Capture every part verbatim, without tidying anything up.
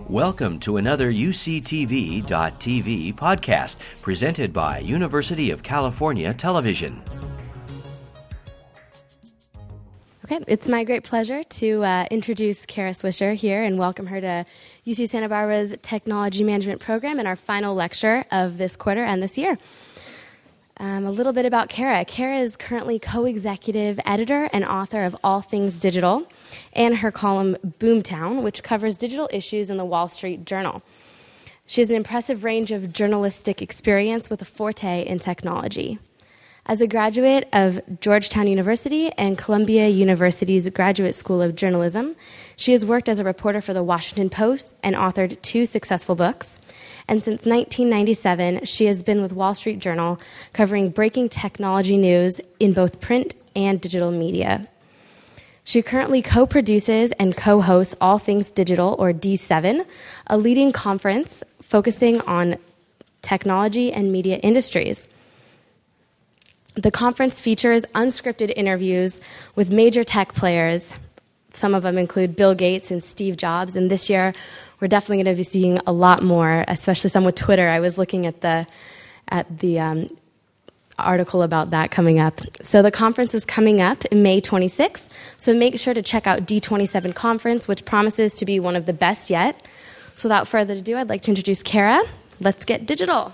Welcome to another U C T V dot T V podcast presented by University of California Television. Okay, it's my great pleasure to uh, introduce Kara Swisher here and welcome her to U C Santa Barbara's Technology Management Program and our final lecture of this quarter and this year. Um, a little bit about Kara. Kara is currently co-executive editor and author of All Things Digital and her column Boomtown, which covers digital issues in the Wall Street Journal. She has an impressive range of journalistic experience with a forte in technology. As a graduate of Georgetown University and Columbia University's Graduate School of Journalism, she has worked as a reporter for The Washington Post and authored two successful books. And since nineteen ninety-seven, she has been with Wall Street Journal, covering breaking technology news in both print and digital media. She currently co-produces and co-hosts All Things Digital, or D seven, a leading conference focusing on technology and media industries. The conference features unscripted interviews with major tech players. Some of them include Bill Gates and Steve Jobs, and this year we're definitely going to be seeing a lot more, especially some with Twitter. I was looking at the at the um, article about that coming up. So the conference is coming up in May twenty-sixth, so make sure to check out D twenty-seven Conference, which promises to be one of the best yet. So without further ado, I'd like to introduce Kara. Let's get digital.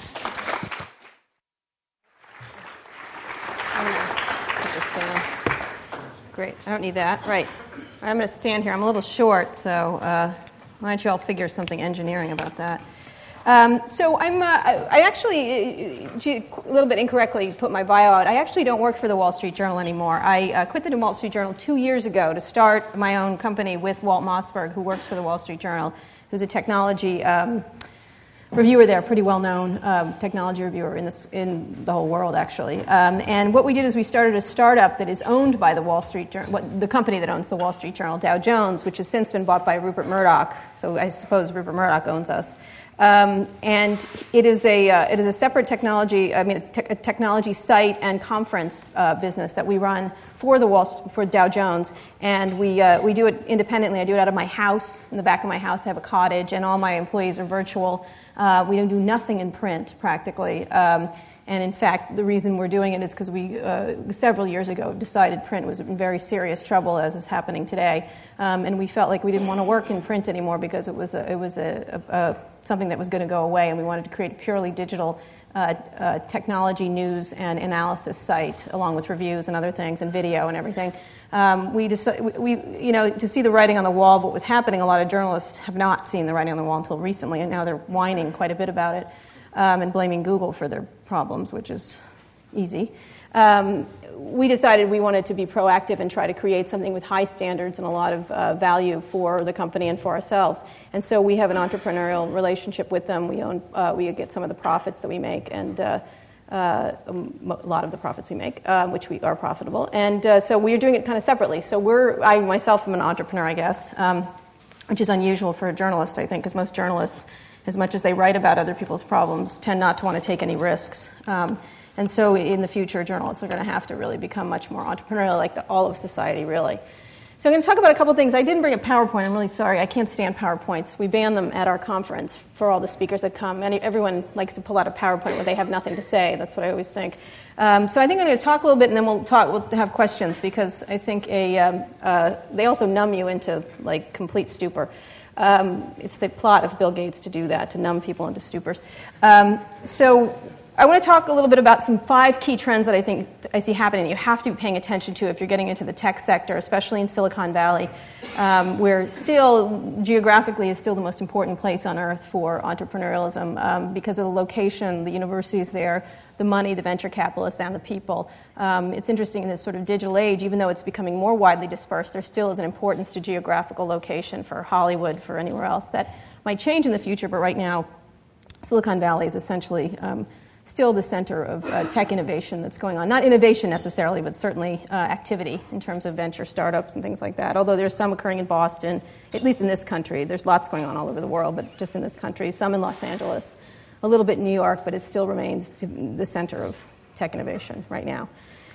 I'm going to put this down. Great. I don't need that. Right. I'm going to stand here. I'm a little short, so uh, why don't you all figure something engineering about that? Um, so I'm. Uh, I actually, uh, a little bit incorrectly put my bio out. I actually don't work for the Wall Street Journal anymore. I uh, quit the Wall Street Journal two years ago to start my own company with Walt Mossberg, who works for the Wall Street Journal, who's a technology um, reviewer there, pretty well-known um, technology reviewer in this in the whole world, actually. Um, and what we did is we started a startup that is owned by the Wall Street Journal, what, the company that owns the Wall Street Journal, Dow Jones, which has since been bought by Rupert Murdoch. So I suppose Rupert Murdoch owns us. Um, and it is a uh, it is a separate technology, I mean, a, te- a technology site and conference uh, business that we run for the Wall for Dow Jones, and we uh, we do it independently. I do it out of my house. In the back of my house, I have a cottage, and all my employees are virtual. Uh, we don't do nothing in print, practically. Um, and in fact, the reason we're doing it is because we, uh, several years ago, decided print was in very serious trouble, as is happening today. Um, and we felt like we didn't want to work in print anymore because it was a, it was a, a, a something that was going to go away, and we wanted to create a purely digital uh, uh, technology news and analysis site, along with reviews and other things, and video and everything. Um, we, decided, we, we, you know, to see the writing on the wall of what was happening, a lot of journalists have not seen the writing on the wall until recently, and now they're whining quite a bit about it um, and blaming Google for their problems, which is easy. Um, we decided we wanted to be proactive and try to create something with high standards and a lot of uh, value for the company and for ourselves. And so we have an entrepreneurial relationship with them. We own, uh, we get some of the profits that we make, and uh, Uh, a lot of the profits we make, uh, which we are profitable, and uh, so we're doing it kind of separately. So we're, I myself am an entrepreneur, I guess, um, which is unusual for a journalist, I think, because most journalists, as much as they write about other people's problems, tend not to want to take any risks. Um, and so in the future, journalists are going to have to really become much more entrepreneurial, like the, all of society, really. So I'm going to talk about a couple things. I didn't bring a PowerPoint. I'm really sorry. I can't stand PowerPoints. We ban them at our conference for all the speakers that come. Any, everyone likes to pull out a PowerPoint when they have nothing to say. That's what I always think. Um, so I think I'm going to talk a little bit, and then we'll talk. We'll have questions, because I think a um, uh, they also numb you into like complete stupor. Um, it's the plot of Bill Gates to do that, to numb people into stupors. Um, so I want to talk a little bit about some five key trends that I think I see happening that you have to be paying attention to if you're getting into the tech sector, especially in Silicon Valley, um, where still, geographically, is still the most important place on earth for entrepreneurialism um, because of the location, the universities there, the money, the venture capitalists, and the people. Um, it's interesting in this sort of digital age, even though it's becoming more widely dispersed, there still is an importance to geographical location for Hollywood, for anywhere else. That might change in the future, but right now, Silicon Valley is essentially um, still the center of uh, tech innovation that's going on. Not innovation necessarily, but certainly uh, activity in terms of venture startups and things like that. Although there's some occurring in Boston, at least in this country. There's lots going on all over the world, but just in this country. Some in Los Angeles, a little bit in New York, but it still remains to the center of tech innovation right now.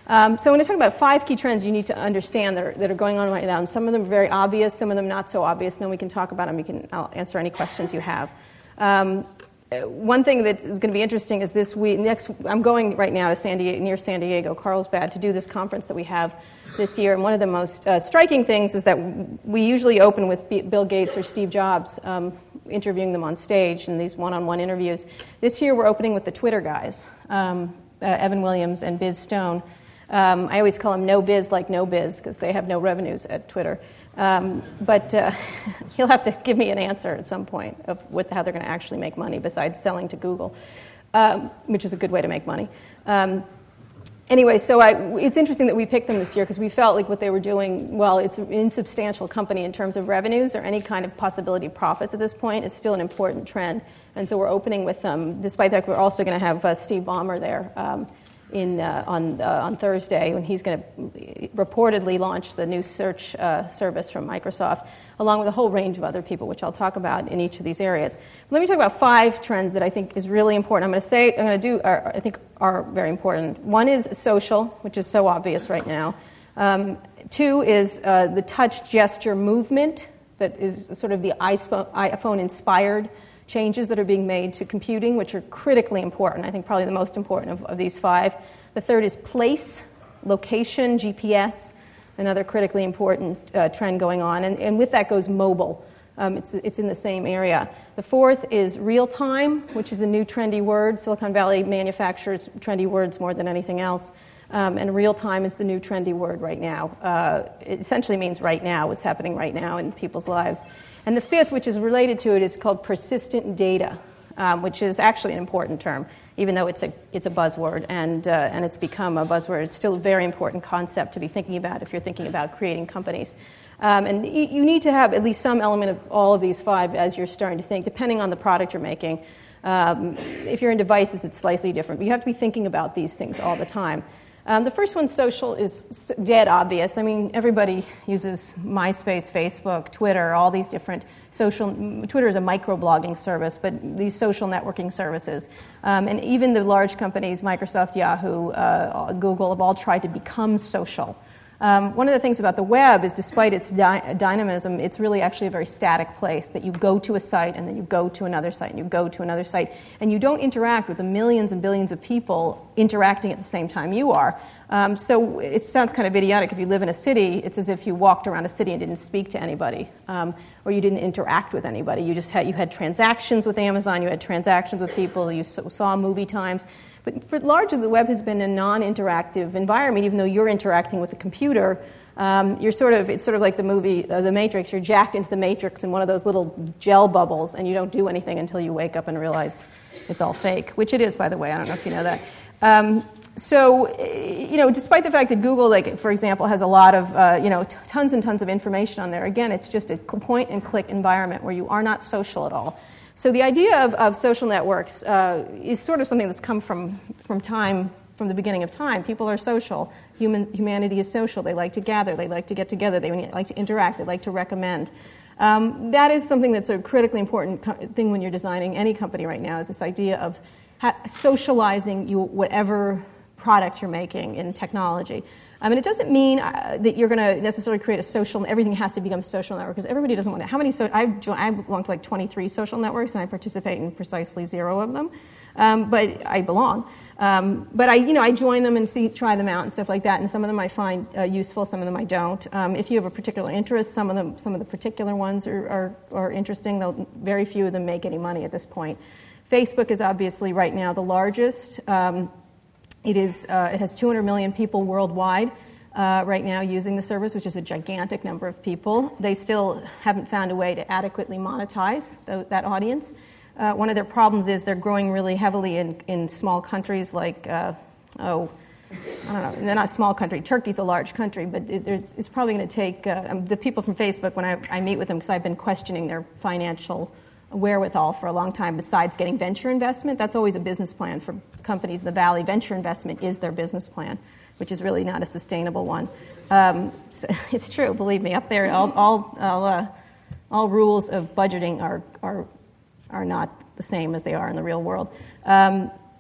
Um, so when I talk about five key trends you need to understand that are, that are going on right now, and some of them are very obvious, some of them not so obvious, and then we can talk about them. You can, I'll answer any questions you have. Um, one thing that is going to be interesting is this week, next, I'm going right now to San Diego, near San Diego, Carlsbad, to do this conference that we have this year, and one of the most uh, striking things is that we usually open with B- Bill Gates or Steve Jobs, um, interviewing them on stage in these one-on-one interviews. This year we're opening with the Twitter guys, um, uh, Evan Williams and Biz Stone. Um, I always call them no biz like no biz because they have no revenues at Twitter. Um, but uh, he'll have to give me an answer at some point of what, how they're going to actually make money besides selling to Google, um, which is a good way to make money. Um, anyway, so I, it's interesting that we picked them this year because we felt like what they were doing, well, it's an insubstantial company in terms of revenues or any kind of possibility of profits at this point. It's still an important trend. And so we're opening with them, despite that we're also going to have uh, Steve Ballmer there. Um, In, uh, on, uh, on Thursday, when he's going to reportedly launch the new search uh, service from Microsoft, along with a whole range of other people, which I'll talk about in each of these areas. Let me talk about five trends that I think is really important. I'm going to say, I'm going to do, are, I think are very important. One is social, which is so obvious right now. Um, two is uh, the touch gesture movement that is sort of the iPhone-inspired changes that are being made to computing, which are critically important. I think probably the most important of, of these five. The third is place, location, G P S, another critically important uh, trend going on. And, and with that goes mobile. Um, it's, it's in the same area. The fourth is real time, which is a new trendy word. Silicon Valley manufactures trendy words more than anything else. Um, and real time is the new trendy word right now. Uh, it essentially means right now, what's happening right now in people's lives. And the fifth, which is related to it, is called persistent data, um, which is actually an important term, even though it's a it's a buzzword and uh, and it's become a buzzword. It's still a very important concept to be thinking about if you're thinking about creating companies. Um, and y- you need to have at least some element of all of these five as you're starting to think, depending on the product you're making. Um, if you're in devices, it's slightly different. But you have to be thinking about these things all the time. Um, the first one, social, is dead obvious. I mean, everybody uses MySpace, Facebook, Twitter, all these different social... Twitter is a microblogging service, but these social networking services. Um, and even the large companies, Microsoft, Yahoo, uh, Google, have all tried to become social. Um, one of the things about the web is, despite its dy- dynamism, it's really actually a very static place that you go to a site and then you go to another site and you go to another site, and you don't interact with the millions and billions of people interacting at the same time you are. Um, so it sounds kind of idiotic. If you live in a city, it's as if you walked around a city and didn't speak to anybody, um, or you didn't interact with anybody. You just had you had transactions with Amazon, you had transactions with people, you saw movie times. But for largely, the web has been a non-interactive environment, even though you're interacting with the computer. Um, you're sort of, it's sort of like the movie uh, The Matrix. You're jacked into the Matrix in one of those little gel bubbles, and you don't do anything until you wake up and realize it's all fake, which it is, by the way. I don't know if you know that. Um, so, you know, despite the fact that Google, like, for example, has a lot of, uh, you know, t- tons and tons of information on there, again, it's just a point-and-click environment where you are not social at all. So the idea of, of social networks uh, is sort of something that's come from, from time, from the beginning of time. People are social. Human humanity is social. They like to gather. They like to get together. They like to interact. They like to recommend. Um, that is something that's a critically important co- thing when you're designing any company right now, is this idea of ha- socializing you whatever product you're making in technology. I mean, it doesn't mean uh, that you're going to necessarily create a social, everything has to become a social network, because everybody doesn't want to. How many, so I, I belong to like twenty-three social networks, and I participate in precisely zero of them, um, but I belong. Um, but I, you know, I join them and see, try them out and stuff like that, and some of them I find uh, useful, some of them I don't. Um, if you have a particular interest, some of them, some of the particular ones are, are, are interesting. They'll, very few of them make any money at this point. Facebook is obviously right now the largest. Um, It is. Uh, it has two hundred million people worldwide uh, right now using the service, which is a gigantic number of people. They still haven't found a way to adequately monetize th- that audience. Uh, one of their problems is they're growing really heavily in, in small countries like, uh, oh, I don't know, they're not a small country. Turkey's a large country, but it, it's probably going to take, uh, um, the people from Facebook, when I, I meet with them, because I've been questioning their financial wherewithal for a long time, besides getting venture investment. That's always a business plan for companies in the Valley. Venture investment is their business plan, which is really not a sustainable one. Um, so it's true, believe me. Up there, all all all, uh, all rules of budgeting are are are not the same as they are in the real world. Um,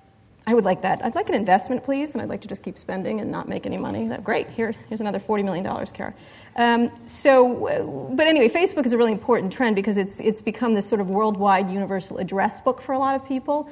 I would like that. I'd like an investment, please, and I'd like to just keep spending and not make any money. That, great, here, here's another forty million dollars, Kara. Um, so, but anyway, Facebook is a really important trend because it's it's become this sort of worldwide universal address book for a lot of people.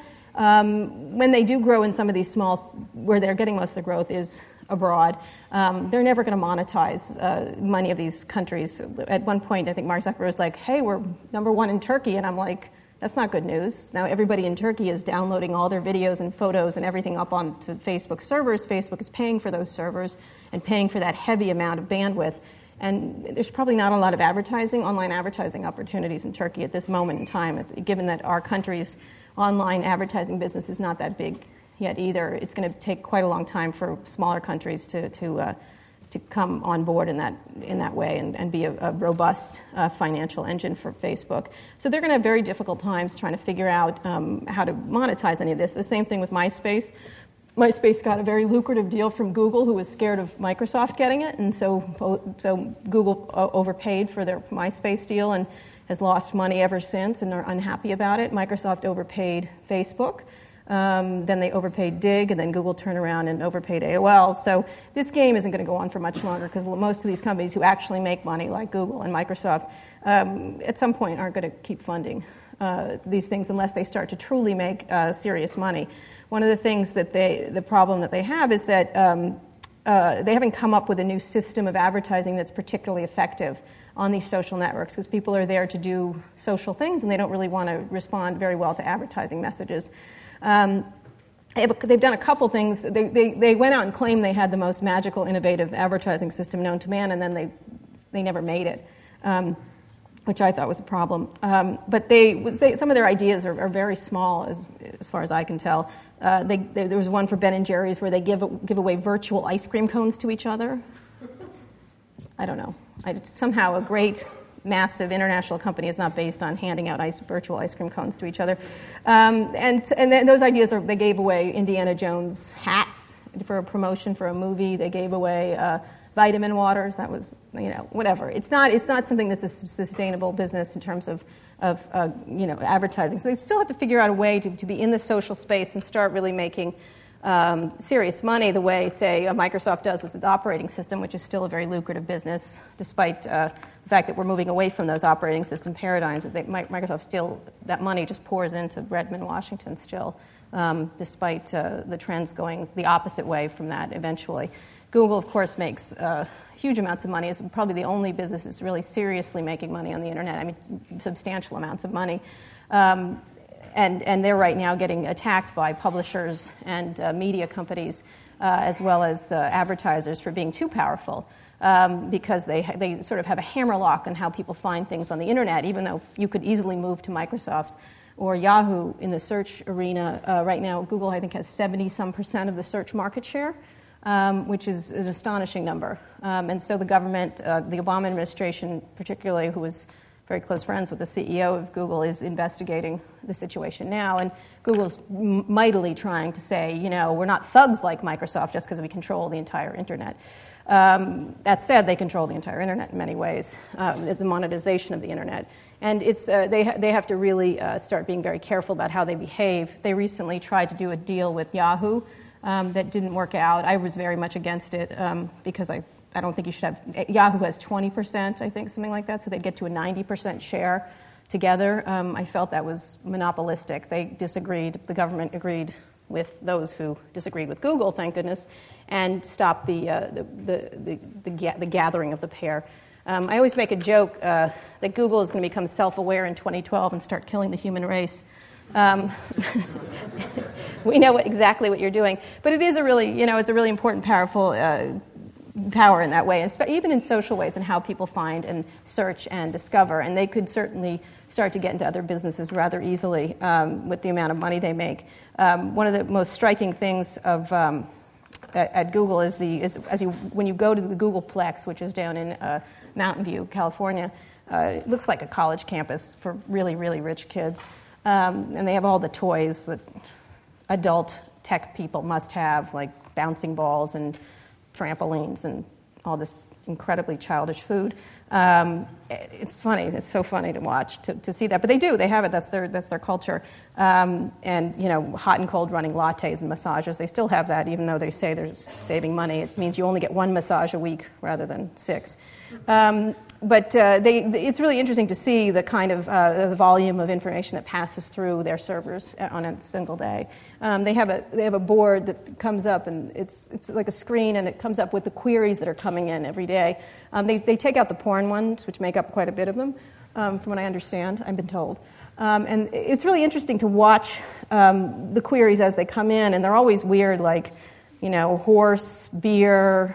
Um, when they do grow in some of these small, where they're getting most of the growth is abroad, um, they're never going to monetize uh, many of these countries. At one point, I think Mark Zuckerberg was like, hey, we're number one in Turkey, and I'm like, that's not good news. Now everybody in Turkey is downloading all their videos and photos and everything up onto Facebook servers. Facebook is paying for those servers and paying for that heavy amount of bandwidth. And there's probably not a lot of advertising, online advertising opportunities in Turkey at this moment in time, given that our country's online advertising business is not that big yet either. It's going to take quite a long time for smaller countries to to uh, to come on board in that in that way and, and be a, a robust uh, financial engine for Facebook. So they're going to have very difficult times trying to figure out um, how to monetize any of this. The same thing with MySpace. MySpace got a very lucrative deal from Google, who was scared of Microsoft getting it, and so so Google overpaid for their MySpace deal and has lost money ever since and are unhappy about it. Microsoft overpaid Facebook. Um, then they overpaid Dig, and then Google turned around and overpaid A O L. So this game isn't going to go on for much longer because most of these companies who actually make money, like Google and Microsoft, um, at some point aren't going to keep funding uh, these things unless they start to truly make uh, serious money. One of the things that they, the problem that they have is that um, uh, they haven't come up with a new system of advertising that's particularly effective on these social networks because people are there to do social things and they don't really want to respond very well to advertising messages. Um, they've done a couple things. They, they, they went out and claimed they had the most magical, innovative advertising system known to man, and then they they never made it, um, which I thought was a problem. Um, but they, they some of their ideas are, are very small, as as far as I can tell. Uh, they, they, there was one for Ben and Jerry's where they give give away virtual ice cream cones to each other. I don't know. I, somehow a great, massive international company is not based on handing out ice, virtual ice cream cones to each other. Um, and and then those ideas, are they gave away Indiana Jones hats for a promotion for a movie. They gave away uh, vitamin waters. That was, you know, whatever. It's not it's not something that's a sustainable business in terms of, of uh, you know, advertising. So they still have to figure out a way to, to be in the social space and start really making Um, serious money the way, say, uh, Microsoft does with its operating system, which is still a very lucrative business, despite uh, the fact that we're moving away from those operating system paradigms. They, Microsoft still, that money just pours into Redmond, Washington still, um, despite uh, the trends going the opposite way from that eventually. Google, of course, makes uh, huge amounts of money. It's probably the only business that's really seriously making money on the internet. I mean, substantial amounts of money. Um, And, and they're right now getting attacked by publishers and uh, media companies uh, as well as uh, advertisers for being too powerful um, because they ha- they sort of have a hammerlock on how people find things on the internet, even though you could easily move to Microsoft or Yahoo in the search arena. Uh, right now, Google, I think, has seventy-some percent of the search market share, um, which is an astonishing number. Um, and so the government, uh, the Obama administration particularly, who was very close friends with the C E O of Google, is investigating the situation now. And Google's mightily trying to say, you know, we're not thugs like Microsoft just because we control the entire internet. Um, that said, they control the entire internet in many ways, uh, the monetization of the internet. And it's uh, they, ha- they have to really uh, start being very careful about how they behave. They recently tried to do a deal with Yahoo um, that didn't work out. I was very much against it um, because I I don't think you should have, Yahoo has twenty percent, I think, something like that, so they'd get to a ninety percent share together. Um, I felt that was monopolistic. They disagreed, the government agreed with those who disagreed with Google, thank goodness, and stopped the, uh, the, the, the, the, ga- the gathering of the pair. Um, I always make a joke uh, that Google is going to become self-aware in twenty twelve and start killing the human race. Um, we know what, exactly what you're doing. But it is a really, you know, it's a really important, powerful uh, power in that way, and even in social ways and how people find and search and discover. And they could certainly start to get into other businesses rather easily um, with the amount of money they make. Um, one of the most striking things of um, at, at Google is the is as you when you go to the Googleplex, which is down in uh, Mountain View, California. Uh, it looks like a college campus for really, really rich kids, um, and they have all the toys that adult tech people must have, like bouncing balls and trampolines and all this incredibly childish food. Um, it's funny. It's so funny to watch, to, to see that. But they do. They have it. That's their that's their culture. Um, and, you know, hot and cold running lattes and massages, they still have that, even though they say they're saving money. It means you only get one massage a week rather than six. Um, but uh, they, it's really interesting to see the kind of uh, the volume of information that passes through their servers on a single day. Um, they have a they have a board that comes up, and it's it's like a screen, and it comes up with the queries that are coming in every day. Um, they they take out the porn ones, which make up quite a bit of them, um, from what I understand. I've been told, um, and it's really interesting to watch um, the queries as they come in, and they're always weird, like, you know, horse, beer,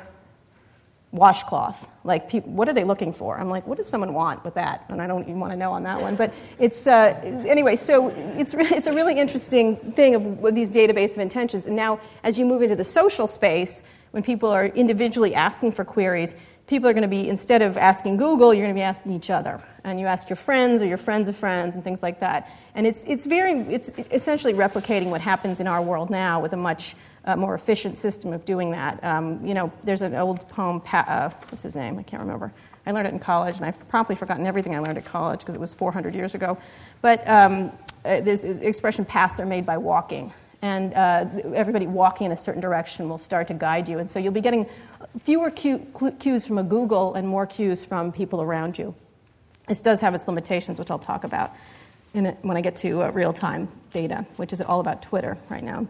washcloth. Like, people, what are they looking for? I'm like, what does someone want with that? And I don't even want to know on that one. But it's, uh, anyway, so it's re- it's a really interesting thing of, of these database of intentions. And now, as you move into the social space, when people are individually asking for queries, people are going to be, instead of asking Google, you're going to be asking each other. And you ask your friends or your friends of friends and things like that. And it's it's very, it's essentially replicating what happens in our world now with a much Uh, more efficient system of doing that. Um, you know, there's an old poem, pa- uh, what's his name? I can't remember. I learned it in college, and I've promptly forgotten everything I learned at college because it was four hundred years ago. But um, uh, there's this expression, paths are made by walking. And uh, everybody walking in a certain direction will start to guide you. And so you'll be getting fewer cue, cues from a Google and more cues from people around you. This does have its limitations, which I'll talk about in it when I get to uh, real-time data, which is all about Twitter right now.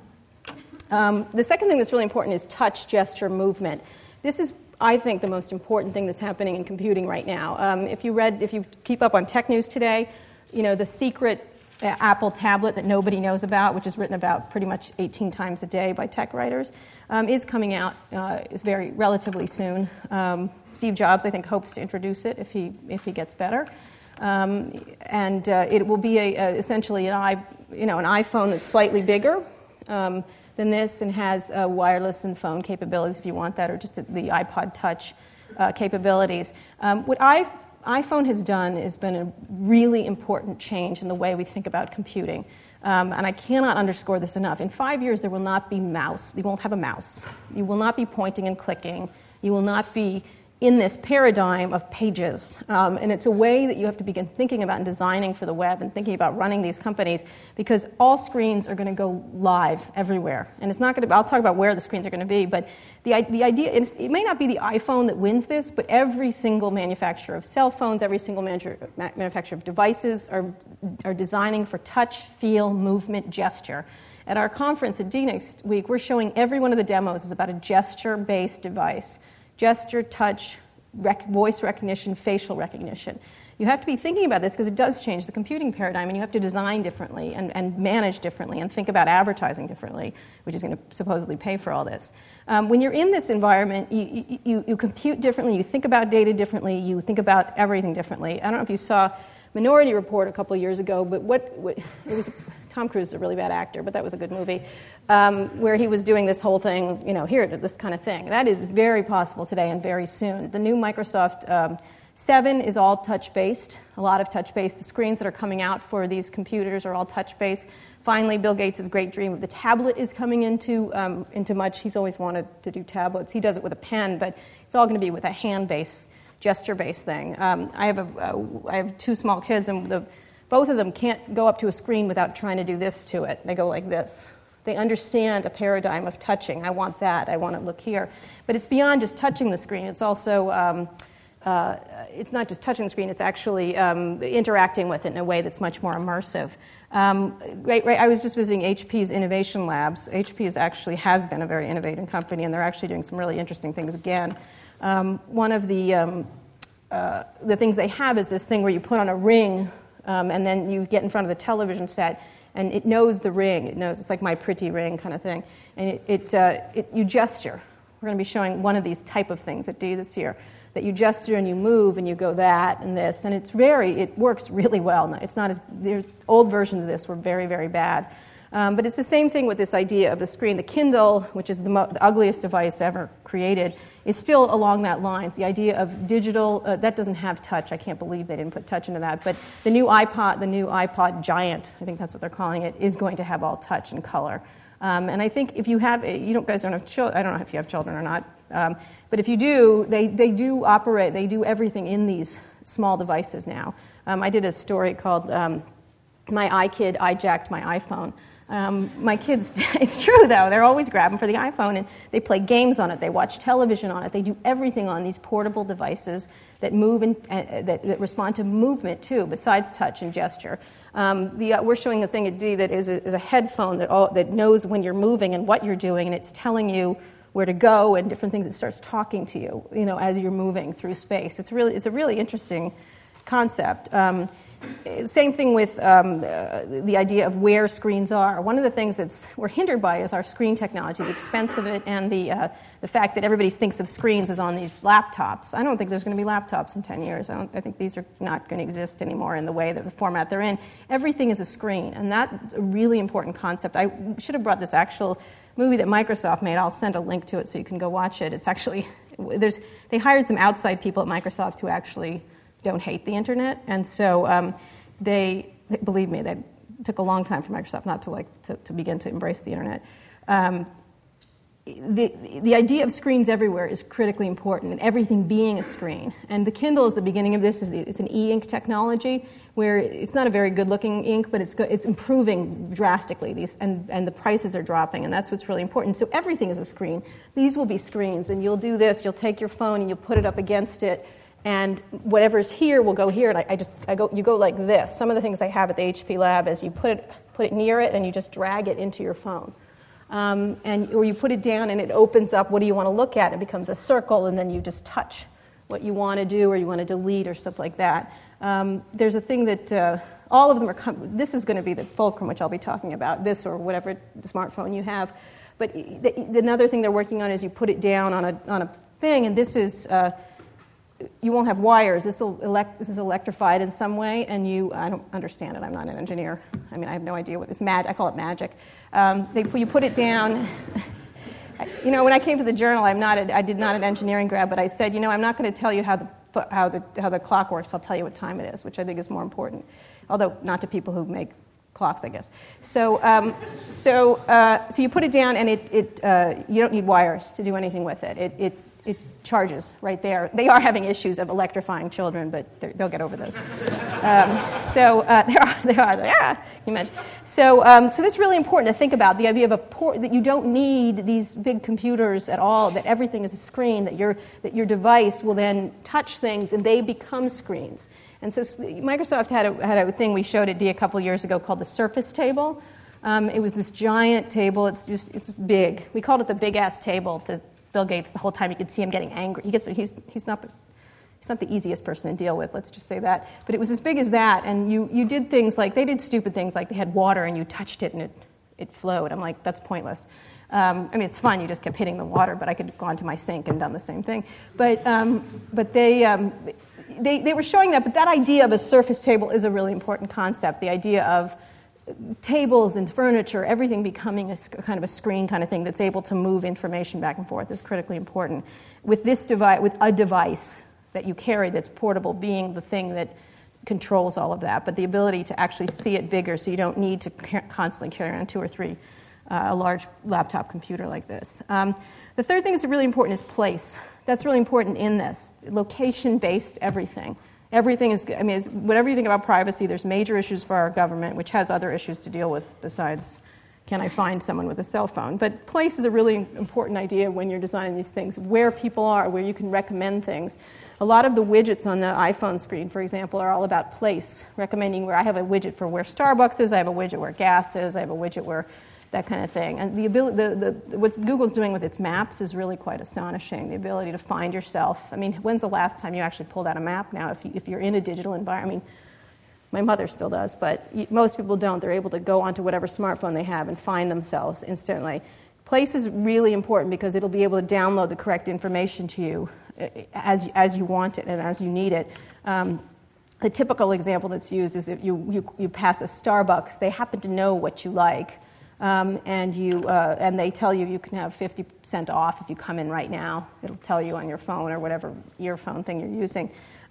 Um, the second thing that's really important is touch, gesture, movement. This is, I think, the most important thing that's happening in computing right now. Um, if you read, if you keep up on tech news today, you know, the secret uh, Apple tablet that nobody knows about, which is written about pretty much eighteen times a day by tech writers, um, is coming out uh, is very relatively soon. Um, Steve Jobs, I think, hopes to introduce it if he if he gets better. Um, and uh, it will be a, a, essentially an i, you know, an iPhone that's slightly bigger Um, than this, and has uh, wireless and phone capabilities if you want that, or just the iPod Touch uh, capabilities. Um, what I, iPhone has done has been a really important change in the way we think about computing. Um, and I cannot underscore this enough. In five years, there will not be mouse. You won't have a mouse. You will not be pointing and clicking. You will not be in this paradigm of pages. Um, and it's a way that you have to begin thinking about and designing for the web and thinking about running these companies, because all screens are going to go live everywhere. And it's not going to be, I'll talk about where the screens are going to be, but the, the idea, is, it may not be the iPhone that wins this, but every single manufacturer of cell phones, every single manufacturer of devices are, are designing for touch, feel, movement, gesture. At our conference at D next week, we're showing every one of the demos is about a gesture-based device. Gesture, touch, rec- voice recognition, facial recognition. You have to be thinking about this because it does change the computing paradigm, and you have to design differently and, and manage differently and think about advertising differently, which is going to supposedly pay for all this. Um, when you're in this environment, you, you, you compute differently, you think about data differently, you think about everything differently. I don't know if you saw Minority Report a couple of years ago, but what, what it was... Tom Cruise is a really bad actor, but that was a good movie, um, where he was doing this whole thing, you know, here, this kind of thing. That is very possible today and very soon. The new Microsoft um, seven is all touch-based, a lot of touch-based. The screens that are coming out for these computers are all touch-based. Finally, Bill Gates' great dream of the tablet is coming into, um, into much. He's always wanted to do tablets. He does it with a pen, but it's all going to be with a hand-based, gesture-based thing. Um, I have a, uh, I have two small kids, and the both of them can't go up to a screen without trying to do this to it. They go like this. They understand a paradigm of touching. I want that. I want to look here. But it's beyond just touching the screen. It's also, um, uh, it's not just touching the screen. It's actually um, interacting with it in a way that's much more immersive. Um, right, right, I was just visiting H P's Innovation Labs. H P is actually has been a very innovative company, and they're actually doing some really interesting things again. Um, one of the, um, uh, the things they have is this thing where you put on a ring, Um, and then you get in front of the television set, and it knows the ring. It knows, it's like My Pretty Ring kind of thing. And it, it, uh, it you gesture. We're going to be showing one of these type of things at D this year, that you gesture and you move and you go that and this. And it's very, it works really well. It's not as, there's old versions of this were very, very bad. Um, but it's the same thing with this idea of the screen. The Kindle, which is the, mo- the ugliest device ever created, is still along that line. It's the idea of digital, uh, that doesn't have touch. I can't believe they didn't put touch into that. But the new iPod, the new iPod Giant, I think that's what they're calling it, is going to have all touch and color. Um, and I think if you have, you don't, guys don't have children, I don't know if you have children or not. Um, but if you do, they, they do operate, they do everything in these small devices now. Um, I did a story called um, My iKid Hijacked My iPhone. Um, my kids, it's true though, they're always grabbing for the iPhone, and they play games on it, they watch television on it, they do everything on these portable devices that move and uh, that, that respond to movement too, besides touch and gesture. Um, the, uh, we're showing a thing at D that is a, is a headphone that, all, that knows when you're moving and what you're doing, and it's telling you where to go and different things. It starts talking to you, you know, as you're moving through space. It's really, it's a really interesting concept. Um, Same thing with um, uh, the idea of where screens are. One of the things that's we're hindered by is our screen technology, the expense of it, and the uh, the fact that everybody thinks of screens as on these laptops. I don't think there's going to be laptops in ten years. I, don't, I think these are not going to exist anymore in the way that the format they're in. Everything is a screen, and that's a really important concept. I should have brought this actual movie that Microsoft made. I'll send a link to it so you can go watch it. It's actually there's they hired some outside people at Microsoft who actually don't hate the internet, and so um, they, they believe me, that took a long time for Microsoft not to like to, to begin to embrace the internet. Um, the the idea of screens everywhere is critically important, and everything being a screen. And the Kindle is the beginning of this. is It's an e-ink technology where it's not a very good-looking ink, but it's go, it's improving drastically. These and and the prices are dropping, and that's what's really important. So everything is a screen. These will be screens, and you'll do this. You'll take your phone and you'll put it up against it. And whatever's here will go here, and I, I just I go you go like this. Some of the things they have at the H P lab is you put it put it near it, and you just drag it into your phone, um, and or you put it down, and it opens up. What do you want to look at? It becomes a circle, and then you just touch what you want to do, or you want to delete, or stuff like that. Um, there's a thing that uh, all of them are. Com- this is going to be the fulcrum, which I'll be talking about. This or whatever smartphone you have. But the, the, another thing they're working on is you put it down on a on a thing, and this is. Uh, You won't have wires. This will elect, this is electrified in some way, and you. I don't understand it. I'm not an engineer. I mean, I have no idea what it's mag. I call it magic. Um, they, you put it down. You know, when I came to the journal, I'm not. A, I did not an engineering grad, but I said, you know, I'm not going to tell you how the how the how the clock works. I'll tell you what time it is, which I think is more important. Although not to people who make clocks, I guess. So, um, so, uh, so you put it down, and it it uh, you don't need wires to do anything with it. It it It charges right there. They are having issues of electrifying children, but they'll get over those. Um, so uh, there are, there are, yeah, can you imagine? So, um, so that's really important to think about, the idea of a port, that you don't need these big computers at all, that everything is a screen, that your, that your device will then touch things and they become screens. And so Microsoft had a, had a thing we showed at D a couple years ago called the Surface Table. Um, it was this giant table. It's just, it's big. We called it the big-ass table to Bill Gates. The whole time you could see him getting angry. He gets, he's, he's, not the, he's not the easiest person to deal with, let's just say that. But it was as big as that, and you, you did things like, they did stupid things like they had water and you touched it and it, it flowed. I'm like, that's pointless. Um, I mean, it's fun, you just kept hitting the water, but I could have gone to my sink and done the same thing. But, um, but they, um, they, they were showing that, but that idea of a surface table is a really important concept, the idea of tables and furniture, everything becoming a kind of a screen kind of thing that's able to move information back and forth is critically important. With this device, with a device that you carry that's portable being the thing that controls all of that, but the ability to actually see it bigger so you don't need to constantly carry around two or three, uh, a large laptop computer like this. Um, the third thing that's really important is place. That's really important in this. Location-based everything. Everything is, I mean, it's, whatever you think about privacy, there's major issues for our government, which has other issues to deal with besides, can I find someone with a cell phone? But place is a really important idea when you're designing these things, where people are, where you can recommend things. A lot of the widgets on the iPhone screen, for example, are all about place, recommending where I have a widget for where Starbucks is, I have a widget where gas is, I have a widget where that kind of thing. And the ability, the, the, what Google's doing with its maps is really quite astonishing, the ability to find yourself. I mean, when's the last time you actually pulled out a map now if, you, if you're in a digital environment? I mean, my mother still does, but most people don't. They're able to go onto whatever smartphone they have and find themselves instantly. Place is really important because it'll be able to download the correct information to you as, as you want it and as you need it. Um, the typical example that's used is if you, you, you pass a Starbucks, they happen to know what you like. Um, and you uh, and they tell you you can have fifty percent off if you come in right now. It'll tell you on your phone or whatever earphone thing you're using.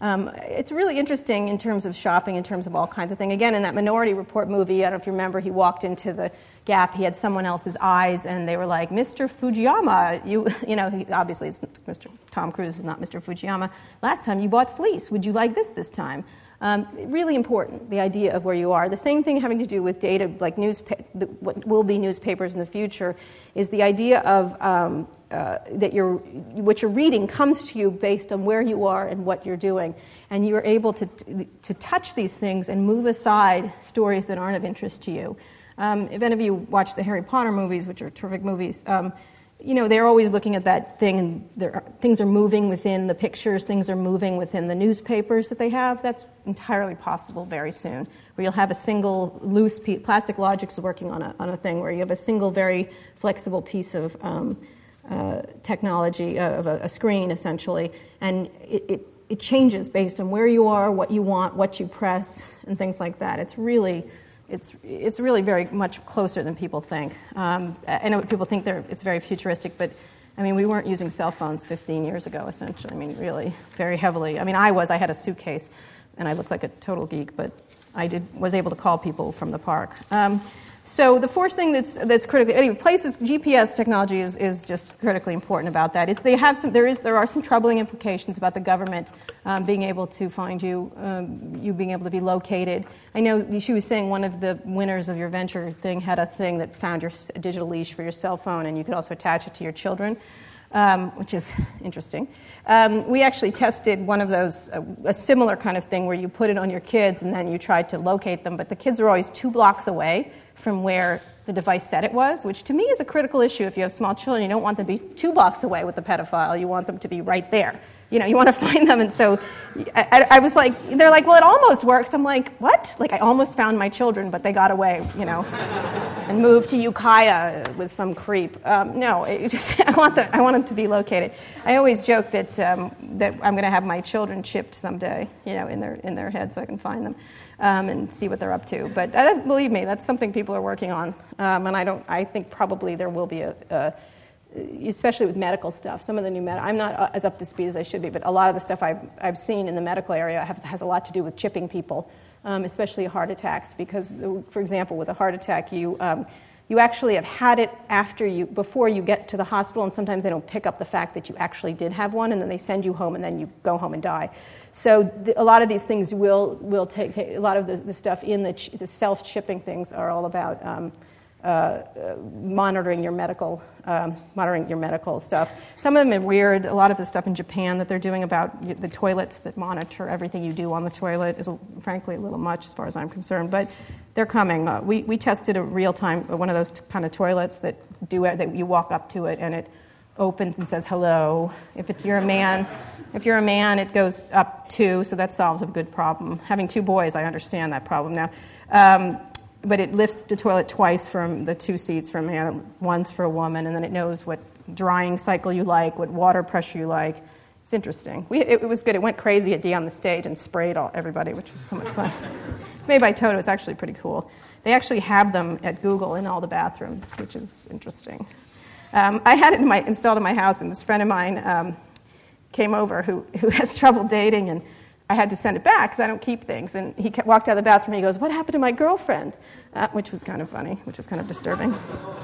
Um, it's really interesting in terms of shopping, in terms of all kinds of things. Again, in that Minority Report movie, I don't know if you remember, he walked into the Gap, he had someone else's eyes, and they were like, Mister Fujiyama, you you know, he, obviously it's Mister Tom Cruise is not Mister Fujiyama. Last time you bought fleece, would you like this this time? Um, really important, the idea of where you are. The same thing having to do with data, like newspa- the, what will be newspapers in the future, is the idea of um, uh, that you're, what you're reading comes to you based on where you are and what you're doing. And you're able to, to touch these things and move aside stories that aren't of interest to you. Um, if any of you watch the Harry Potter movies, which are terrific movies, um, you know, they're always looking at that thing, and there are, things are moving within the pictures, things are moving within the newspapers that they have. That's entirely possible very soon, where you'll have a single loose piece. Plastic Logic's working on a, on a thing where you have a single, very flexible piece of um, uh, technology, uh, of a, a screen, essentially, and it, it, it changes based on where you are, what you want, what you press, and things like that. It's really... It's it's really very much closer than people think. Um, I know people think they're, it's very futuristic, but I mean, we weren't using cell phones fifteen years ago, essentially. I mean, really, very heavily. I mean, I was. I had a suitcase, and I looked like a total geek, but I did was able to call people from the park. Um, so the fourth thing that's that's critical. Anyway, places G P S technology is, is just critically important about that. It's, they have some. There is there are some troubling implications about the government um, being able to find you, um, you being able to be located. I know she was saying one of the winners of your venture thing had a thing that found your digital leash for your cell phone, and you could also attach it to your children, um, which is interesting. Um, we actually tested one of those, uh, a similar kind of thing where you put it on your kids and then you tried to locate them, but the kids are always two blocks away from where the device said it was, which to me is a critical issue. If you have small children, you don't want them to be two blocks away with the pedophile. You want them to be right there. You know, you want to find them. And so I, I was like, they're like, well, it almost works. I'm like, what? Like, I almost found my children, but they got away, you know, and moved to Ukiah with some creep. Um, no, it just, I want them, I want them to be located. I always joke that um, that I'm going to have my children chipped someday, you know, in their in their head so I can find them. Um, and see what they're up to. But that, believe me, that's something people are working on. Um, and I don't. I think probably there will be a, a, especially with medical stuff. Some of the new med. I'm not as up to speed as I should be, but a lot of the stuff I've I've seen in the medical area have, has a lot to do with chipping people, um, especially heart attacks. Because, for example, with a heart attack, you um, you actually have had it after you before you get to the hospital, and sometimes they don't pick up the fact that you actually did have one, and then they send you home, and then you go home and die. So the, a lot of these things will will take, take a lot of the, the stuff in the, ch- the self-chipping things are all about um, uh, uh, monitoring your medical um, monitoring your medical stuff. Some of them are weird. A lot of the stuff in Japan that they're doing about the toilets that monitor everything you do on the toilet is, frankly, a little much as far as I'm concerned. But they're coming. Uh, we we tested a real time one of those t- kind of toilets that do it, that you walk up to it and it opens and says hello. If it's you're a man. If you're a man, it goes up two, so that solves a good problem. Having two boys, I understand that problem now. Um, but it lifts the toilet twice from the two seats for a man, once for a woman, and then it knows what drying cycle you like, what water pressure you like. It's interesting. We, it, it was good. It went crazy at D on the stage and sprayed all, everybody, which was so much fun. It's made by Toto. It's actually pretty cool. They actually have them at Google in all the bathrooms, which is interesting. Um, I had it in my, installed in my house, and this friend of mine um, came over who, who has trouble dating, and I had to send it back because I don't keep things. And he walked out of the bathroom, and he goes, "What happened to my girlfriend?" Uh, which was kind of funny, which was kind of disturbing.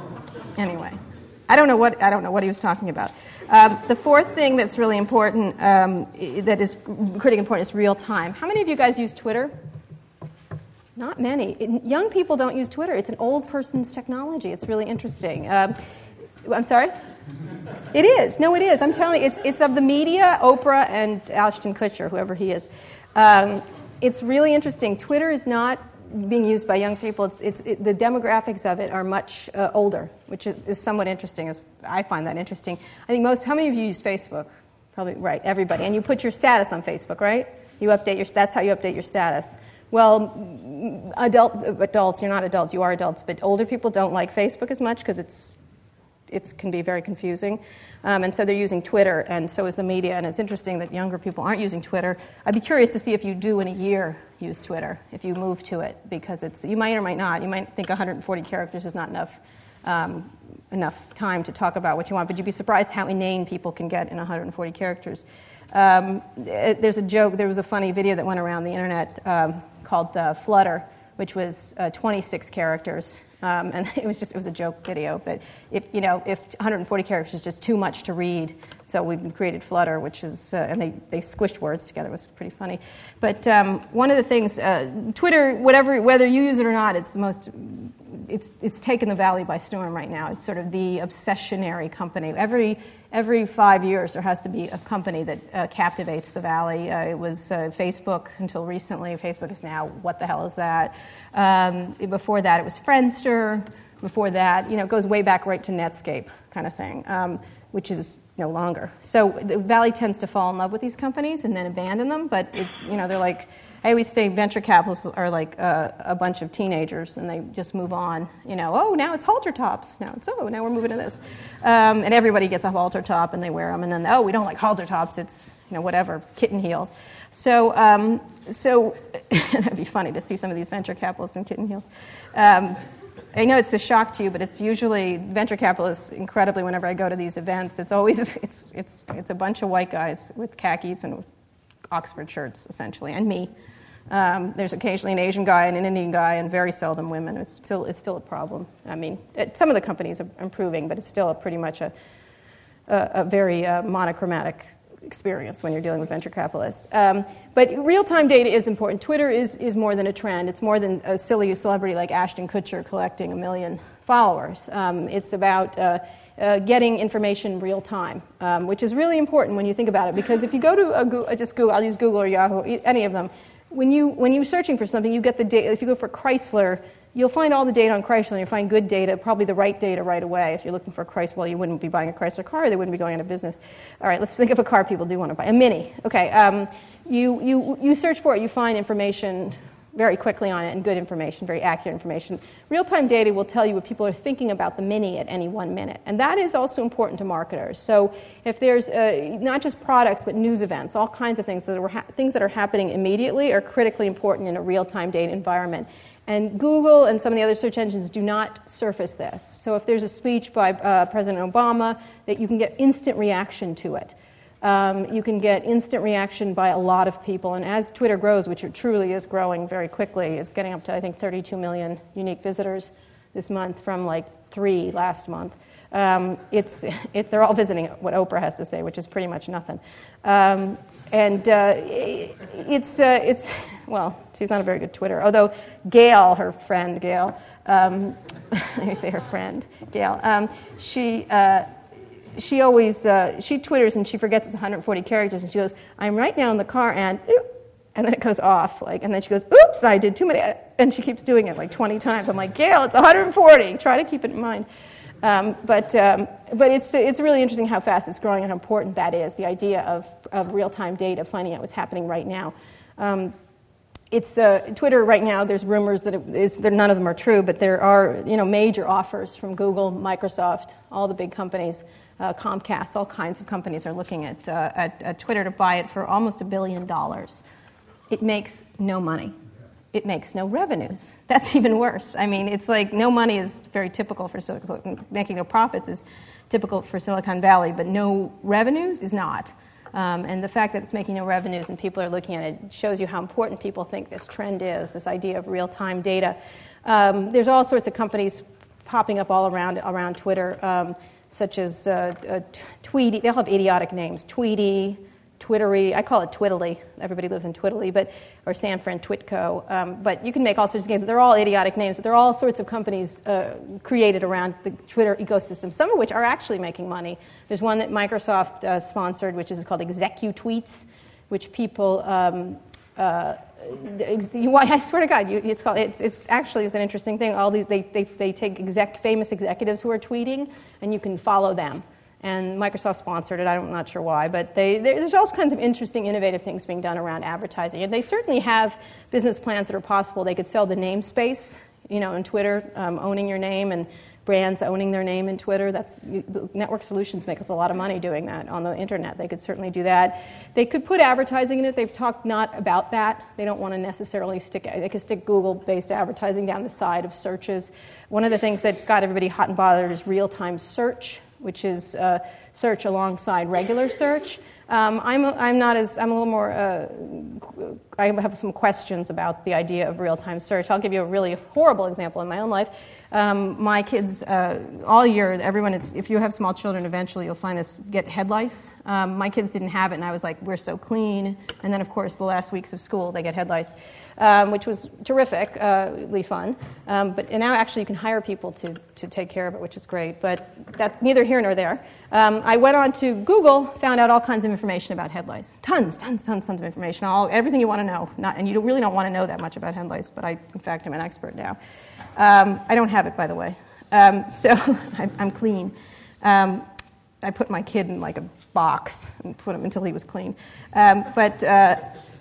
Anyway, I don't know what I don't know what he was talking about. Um, the fourth thing that's really important, um, that is critically important, is real time. How many of you guys use Twitter? Not many. It, young people don't use Twitter. It's an old person's technology. It's really interesting. Um, I'm sorry? It is. No, it is. I'm telling you, it's it's of the media, Oprah and Ashton Kutcher, whoever he is. Um, it's really interesting. Twitter is not being used by young people. It's it's it, the demographics of it are much uh, older, which is, is somewhat interesting. As I find that interesting. I think most. How many of you use Facebook? Probably right. Everybody. And you put your status on Facebook, right? You update your. That's how you update your status. Well, adults, adults. You're not adults. You are adults. But older people don't like Facebook as much because it's. It can be very confusing. Um, and so they're using Twitter, and so is the media. And it's interesting that younger people aren't using Twitter. I'd be curious to see if you do in a year use Twitter, if you move to it, because it's you might or might not. You might think one hundred forty characters is not enough um, enough time to talk about what you want, but you'd be surprised how inane people can get in one hundred forty characters. Um, it, there's a joke, there was a funny video that went around the internet um, called uh, Flutter, which was uh, twenty-six characters. Um, and it was just, it was a joke video that if, you know, if one hundred forty characters is just too much to read, so we've created Flutter, which is, uh, and they, they squished words together. It was pretty funny. But um, one of the things, uh, Twitter, whatever, whether you use it or not, it's the most, it's it's taken the Valley by storm right now. It's sort of the obsessionary company. Every every five years there has to be a company that uh, captivates the Valley. Uh, it was uh, Facebook until recently. Facebook is now, what the hell is that? Um, before that it was Friendster. Before that, you know, it goes way back right to Netscape kind of thing, um, which is no longer. So the Valley tends to fall in love with these companies and then abandon them, but it's, you know, they're like, I always say venture capitalists are like uh, a bunch of teenagers, and they just move on. You know, oh, now it's halter tops. Now it's, oh, now we're moving to this. Um, and everybody gets a halter top, and they wear them. And then, oh, we don't like halter tops. It's, you know, whatever, kitten heels. So, um, so that'd be funny to see some of these venture capitalists in kitten heels. Um, I know it's a shock to you, but it's usually venture capitalists. Incredibly, whenever I go to these events, it's always it's it's it's a bunch of white guys with khakis and Oxford shirts, essentially, and me. Um, there's occasionally an Asian guy and an Indian guy, and very seldom women. It's still it's still a problem. I mean, it, some of the companies are improving, but it's still a pretty much a a, a very uh, monochromatic experience when you're dealing with venture capitalists. Um, but real-time data is important. Twitter is is more than a trend. It's more than a silly celebrity like Ashton Kutcher collecting a million followers. Um, it's about uh, Uh, getting information real time, um, which is really important when you think about it. Because if you go to a Google, just Google, I'll use Google or Yahoo, any of them. When you when you're searching for something, you get the data. If you go for Chrysler, you'll find all the data on Chrysler. And you'll find good data, probably the right data right away. If you're looking for a Chrysler, well, you wouldn't be buying a Chrysler car. They wouldn't be going out of business. All right, let's think of a car people do want to buy, a Mini. Okay, um, you you you search for it, you find information very quickly on it, and good information, very accurate information. Real-time data will tell you what people are thinking about the Mini at any one minute, and that is also important to marketers. So if there's uh, not just products, but news events, all kinds of things that are ha- things that are happening immediately are critically important in a real-time data environment. And Google and some of the other search engines do not surface this. So if there's a speech by uh, President Obama, that you can get instant reaction to it. Um, you can get instant reaction by a lot of people. And as Twitter grows, which it truly is growing very quickly, it's getting up to, I think, thirty-two million unique visitors this month from like three last month. Um, it's, it, they're all visiting what Oprah has to say, which is pretty much nothing. Um, and uh, it's, uh, it's, well, she's not a very good Twitter, although Gail, her friend Gail, um, I say her friend, Gail, um, she... Uh, She always, uh, she twitters and she forgets it's one hundred forty characters, and she goes, I'm right now in the car, and oop, and then it goes off, like, and then she goes, oops, I did too many, and she keeps doing it like twenty times. I'm like, Gail, it's one hundred forty. Try to keep it in mind. Um, but um, but it's it's really interesting how fast it's growing and how important that is, the idea of, of real-time data, finding out what's happening right now. Um, It's uh, Twitter right now. There's rumors that it is, that none of them are true, but there are, you know, major offers from Google, Microsoft, all the big companies, uh, Comcast, all kinds of companies are looking at, uh, at at Twitter to buy it for almost a billion dollars. It makes no money. It makes no revenues. That's even worse. I mean, it's like no money is very typical for Silicon. Making no profits is typical for Silicon Valley, but no revenues is not. Um, and the fact that it's making no revenues and people are looking at it shows you how important people think this trend is, this idea of real-time data. Um, there's all sorts of companies popping up all around around Twitter, um, such as uh, uh, Tweety. They'll have idiotic names. Tweety, Twittery. I call it Twiddly. Everybody lives in Twiddly, but or San Fran Twitco. Um, but you can make all sorts of games. They're all idiotic names. But there are all sorts of companies uh, created around the Twitter ecosystem, some of which are actually making money. There's one that Microsoft uh, sponsored, which is called ExecuTweets, which people. Um, uh, you, I swear to God, you, it's called. It's, it's actually it's an interesting thing. All these they they they take exec, famous executives who are tweeting, and you can follow them. And Microsoft sponsored it. I'm not sure why, but they, there's all kinds of interesting, innovative things being done around advertising. And they certainly have business plans that are possible. They could sell the namespace, you know, in Twitter, um, owning your name, and brands owning their name in Twitter. That's Network Solutions makes a lot of money doing that on the internet. They could certainly do that. They could put advertising in it. They've talked not about that. They don't want to necessarily stick. They could stick Google-based advertising down the side of searches. One of the things that's got everybody hot and bothered is real-time search, which is uh, search alongside regular search. Um, I'm, I'm not as, I'm a little more, uh, I have some questions about the idea of real-time search. I'll give you a really horrible example in my own life. Um, my kids, uh, all year, everyone, it's, if you have small children, eventually you'll find this, get head lice. Um, my kids didn't have it, and I was like, we're so clean. And then, of course, the last weeks of school, they get head lice, um, which was terrific, uh, really fun. Um, but and now, actually, you can hire people to, to take care of it, which is great. But that's neither here nor there. Um, I went on to Google, found out all kinds of information about head lice. Tons, tons, tons, tons of information, all, everything you want to know. Not, and you don't, really don't want to know that much about head lice, but I, in fact, am an expert now. Um, I don't have it, by the way. Um, so I, I'm clean. Um, I put my kid in like a box and put him until he was clean. Um, but uh,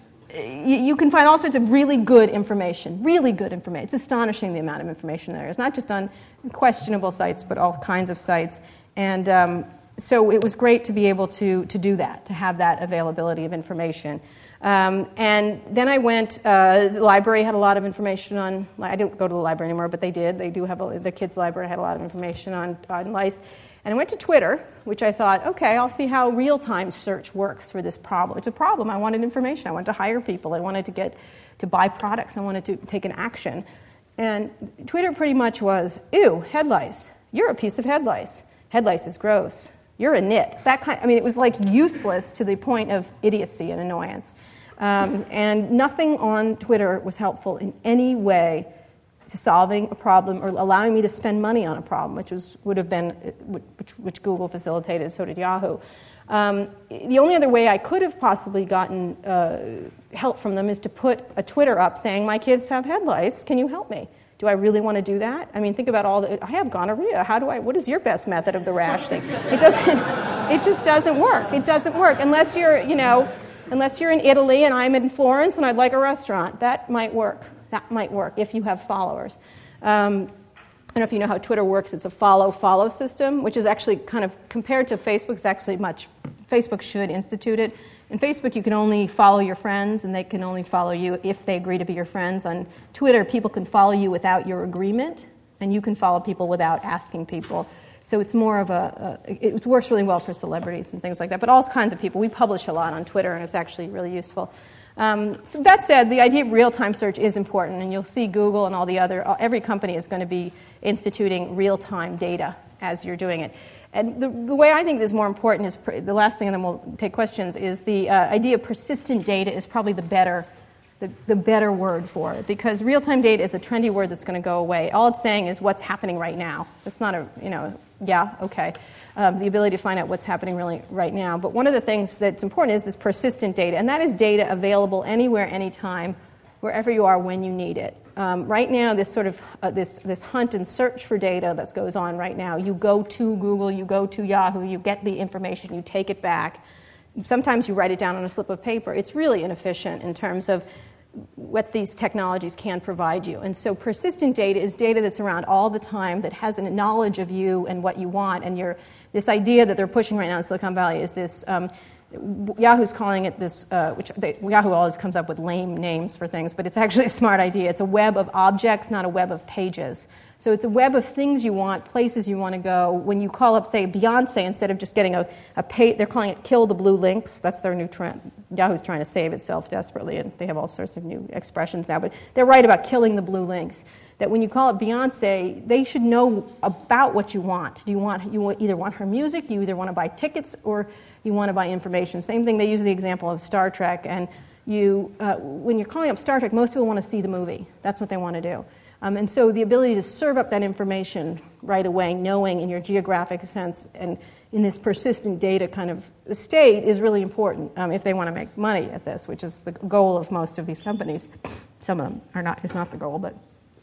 you, you can find all sorts of really good information, really good information. It's astonishing the amount of information there is, not just on questionable sites, but all kinds of sites. And um, so it was great to be able to, to do that, to have that availability of information. Um, and then I went, uh, the library had a lot of information on, I didn't go to the library anymore, but they did. They do have, a, the kids' library had a lot of information on, on lice. And I went to Twitter, which I thought, okay, I'll see how real-time search works for this problem. It's a problem. I wanted information. I wanted to hire people. I wanted to get, to buy products. I wanted to take an action. And Twitter pretty much was, ew, head lice. You're a piece of head lice. Head lice is gross. You're a nit. That kind. I mean, it was like useless to the point of idiocy and annoyance. Um, and nothing on Twitter was helpful in any way to solving a problem or allowing me to spend money on a problem, which was would have been which, which Google facilitated. So did Yahoo. Um, the only other way I could have possibly gotten uh, help from them is to put a Twitter up saying, "My kids have head lice. Can you help me?" Do I really want to do that? I mean, think about all the, I have gonorrhea. How do I, what is your best method of the rash thing? It doesn't, it just doesn't work. It doesn't work unless you're, you know, unless you're in Italy and I'm in Florence and I'd like a restaurant. That might work. That might work if you have followers. Um, I don't know if you know how Twitter works. It's a follow-follow system, which is actually kind of, compared to Facebook, it's actually much, Facebook should institute it. In Facebook, you can only follow your friends, and they can only follow you if they agree to be your friends. On Twitter, people can follow you without your agreement, and you can follow people without asking people. So it's more of a, a it works really well for celebrities and things like that, but all kinds of people. We publish a lot on Twitter, and it's actually really useful. Um, so that said, the idea of real-time search is important, and you'll see Google and all the other, every company is going to be instituting real-time data as you're doing it. And the, the way I think this is more important is, pr- the last thing, and then we'll take questions, is the uh, idea of persistent data is probably the better, the, the better word for it, because real-time data is a trendy word that's going to go away. All it's saying is what's happening right now. It's not a, you know, yeah, okay. Um, the ability to find out what's happening really right now. But one of the things that's important is this persistent data, and that is data available anywhere, anytime, wherever you are when you need it. Um, right now, this sort of uh, this this hunt and search for data that goes on right now. You go to Google, you go to Yahoo, you get the information, you take it back. Sometimes you write it down on a slip of paper. It's really inefficient in terms of what these technologies can provide you. And so persistent data is data that's around all the time, that has a knowledge of you and what you want. And your this idea that they're pushing right now in Silicon Valley is this. Um, Yahoo's calling it this, uh, which they, Yahoo always comes up with lame names for things, but it's actually a smart idea. It's a web of objects, not a web of pages. So it's a web of things you want, places you want to go. When you call up, say, Beyonce, instead of just getting a, a page, they're calling it kill the blue links. That's their new trend. Yahoo's trying to save itself desperately, and they have all sorts of new expressions now. But they're right about killing the blue links. That when you call up Beyonce, they should know about what you want. Do you want you either want her music, you either want to buy tickets, or you want to buy information. Same thing, they use the example of Star Trek, and you, uh, when you're calling up Star Trek, most people want to see the movie. That's what they want to do. Um, and so the ability to serve up that information right away, knowing in your geographic sense and in this persistent data kind of state is really important um, if they want to make money at this, which is the goal of most of these companies. Some of them are not, it's not the goal, but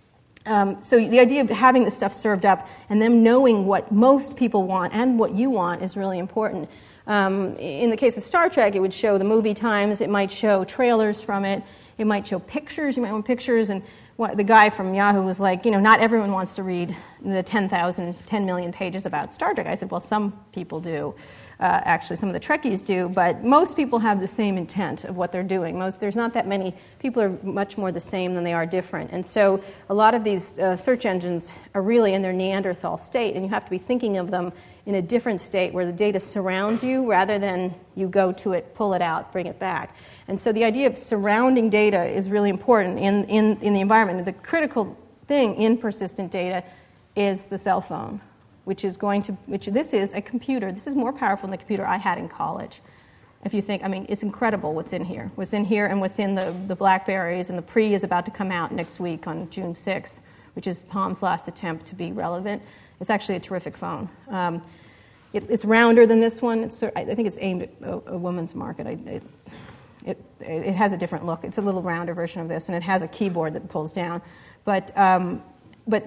Um, so the idea of having this stuff served up and them knowing what most people want and what you want is really important. Um, in the case of Star Trek, it would show the movie times. It might show trailers from it. It might show pictures. You might want pictures. And what, the guy from Yahoo was like, you know, not everyone wants to read the ten thousand, ten million pages about Star Trek. I said, well, some people do. Uh, actually, some of the Trekkies do, but most people have the same intent of what they're doing. Most, there's not that many people are much more the same than they are different. And so a lot of these uh, search engines are really in their Neanderthal state, and you have to be thinking of them in a different state where the data surrounds you rather than you go to it, pull it out, bring it back. And so the idea of surrounding data is really important in, in, in the environment. The critical thing in persistent data is the cell phone, which is going to, which this is a computer. This is more powerful than the computer I had in college. If you think, I mean, it's incredible what's in here. What's in here and what's in the, the BlackBerries, and the Pre is about to come out next week on June sixth, which is Palm's last attempt to be relevant. It's actually a terrific phone. Um, it, it's rounder than this one. It's, I think it's aimed at a, a woman's market. I, it, it, it has a different look. It's a little rounder version of this, and it has a keyboard that pulls down. But um, but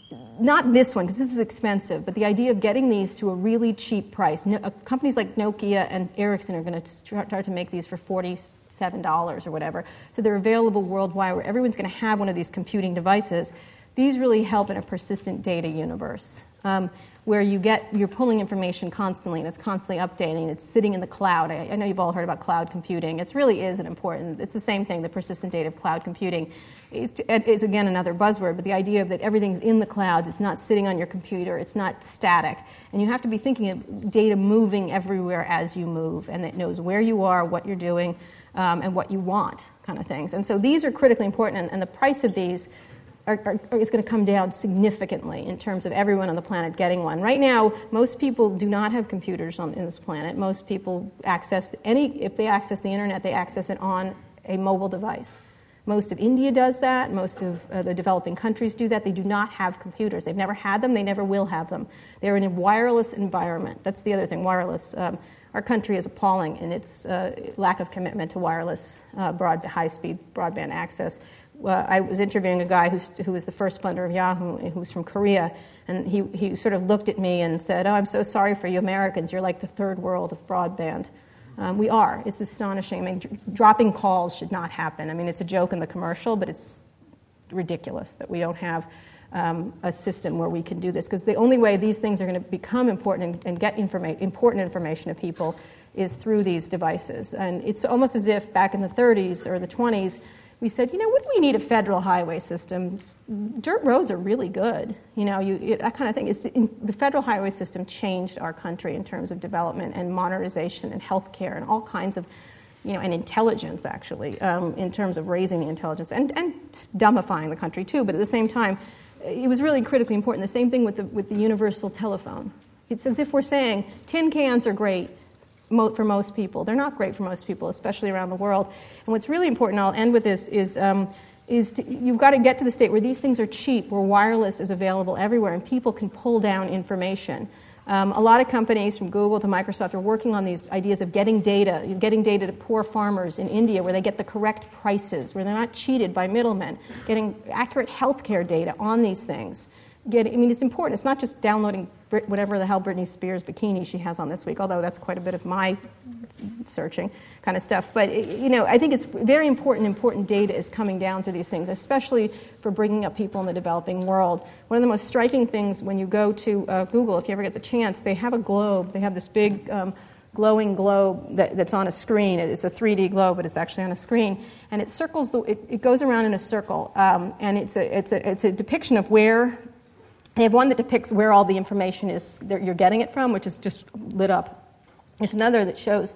not this one, because this is expensive, but the idea of getting these to a really cheap price. No, uh, companies like Nokia and Ericsson are going to start to make these for forty-seven dollars or whatever. So they're available worldwide where everyone's going to have one of these computing devices. These really help in a persistent data universe um, where you get, you're pulling information constantly and it's constantly updating. It's sitting in the cloud. I, I know you've all heard about cloud computing. It really is an important, it's the same thing, the persistent data of cloud computing. It's, it's again another buzzword, but the idea of that everything's in the clouds, it's not sitting on your computer, it's not static. And you have to be thinking of data moving everywhere as you move, and it knows where you are, what you're doing, um, and what you want, kind of things. And so these are critically important, and, and the price of these Are, are, is going to come down significantly in terms of everyone on the planet getting one. Right now, most people do not have computers on in this planet. Most people access any, if they access the internet, they access it on a mobile device. Most of India does that. Most of uh, the developing countries do that. They do not have computers. They've never had them. They never will have them. They're in a wireless environment. That's the other thing, wireless. Um, our country is appalling in its uh, lack of commitment to wireless, uh, broad, high-speed broadband access. Uh, I was interviewing a guy who's, who was the first founder of Yahoo, who was from Korea, and he, he sort of looked at me and said, "Oh, I'm so sorry for you Americans. You're like the third world of broadband." Um, we are. It's astonishing. I mean, d- dropping calls should not happen. I mean, it's a joke in the commercial, but it's ridiculous that we don't have um, a system where we can do this, because the only way these things are going to become important and, and get informa- important information to people is through these devices. And it's almost as if back in the thirties or the twenties, we said, you know, wouldn't we need a federal highway system? Dirt roads are really good, you know, you, it, that kind of thing. It's in, the federal highway system changed our country in terms of development and modernization and healthcare and all kinds of, you know, and intelligence, actually, um, in terms of raising the intelligence and, and dumbifying the country, too. But at the same time, it was really critically important. The same thing with the, with the universal telephone. It's as if we're saying tin cans are great for most people. They're not great for most people, especially around the world. And what's really important, I'll end with this, is um, is to, you've got to get to the state where these things are cheap, where wireless is available everywhere, and people can pull down information. Um, a lot of companies, from Google to Microsoft, are working on these ideas of getting data, getting data to poor farmers in India where they get the correct prices, where they're not cheated by middlemen, getting accurate healthcare data on these things. Get, I mean, it's important. It's not just downloading Brit, whatever the hell Britney Spears bikini she has on this week, although that's quite a bit of my searching kind of stuff. But, it, you know, I think it's very important, important data is coming down through these things, especially for bringing up people in the developing world. One of the most striking things when you go to uh, Google, if you ever get the chance, they have a globe. They have this big um, glowing globe that, that's on a screen. It's a three D globe, but it's actually on a screen. And it circles, the, it, it goes around in a circle. Um, and it's a, it's, a, it's a depiction of where... They have one that depicts where all the information is that you're getting it from, which is just lit up. There's another that shows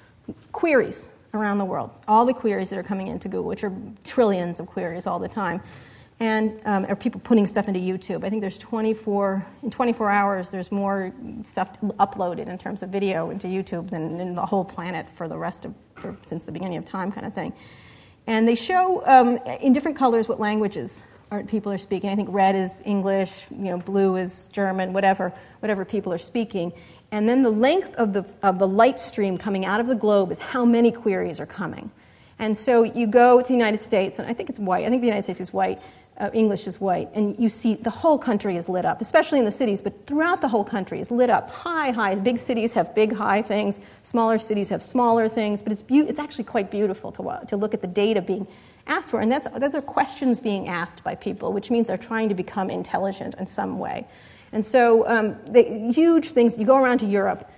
queries around the world, all the queries that are coming into Google, which are trillions of queries all the time, and um, are people putting stuff into YouTube. I think there's twenty-four, in twenty-four hours, there's more stuff uploaded in terms of video into YouTube than in the whole planet for the rest of, for, since the beginning of time kind of thing. And they show um, in different colors what languages people are speaking. I think red is English, you know, blue is German, whatever, whatever people are speaking. And then the length of the of the light stream coming out of the globe is how many queries are coming. And so you go to the United States, and I think it's white. I think the United States is white. Uh, English is white. And you see the whole country is lit up, especially in the cities, but throughout the whole country is lit up. High, high. Big cities have big, high things. Smaller cities have smaller things. But it's be- it's actually quite beautiful to uh, to look at the data being asked for, and that's those are questions being asked by people, which means they're trying to become intelligent in some way. And so um, the huge things, you go around to Europe,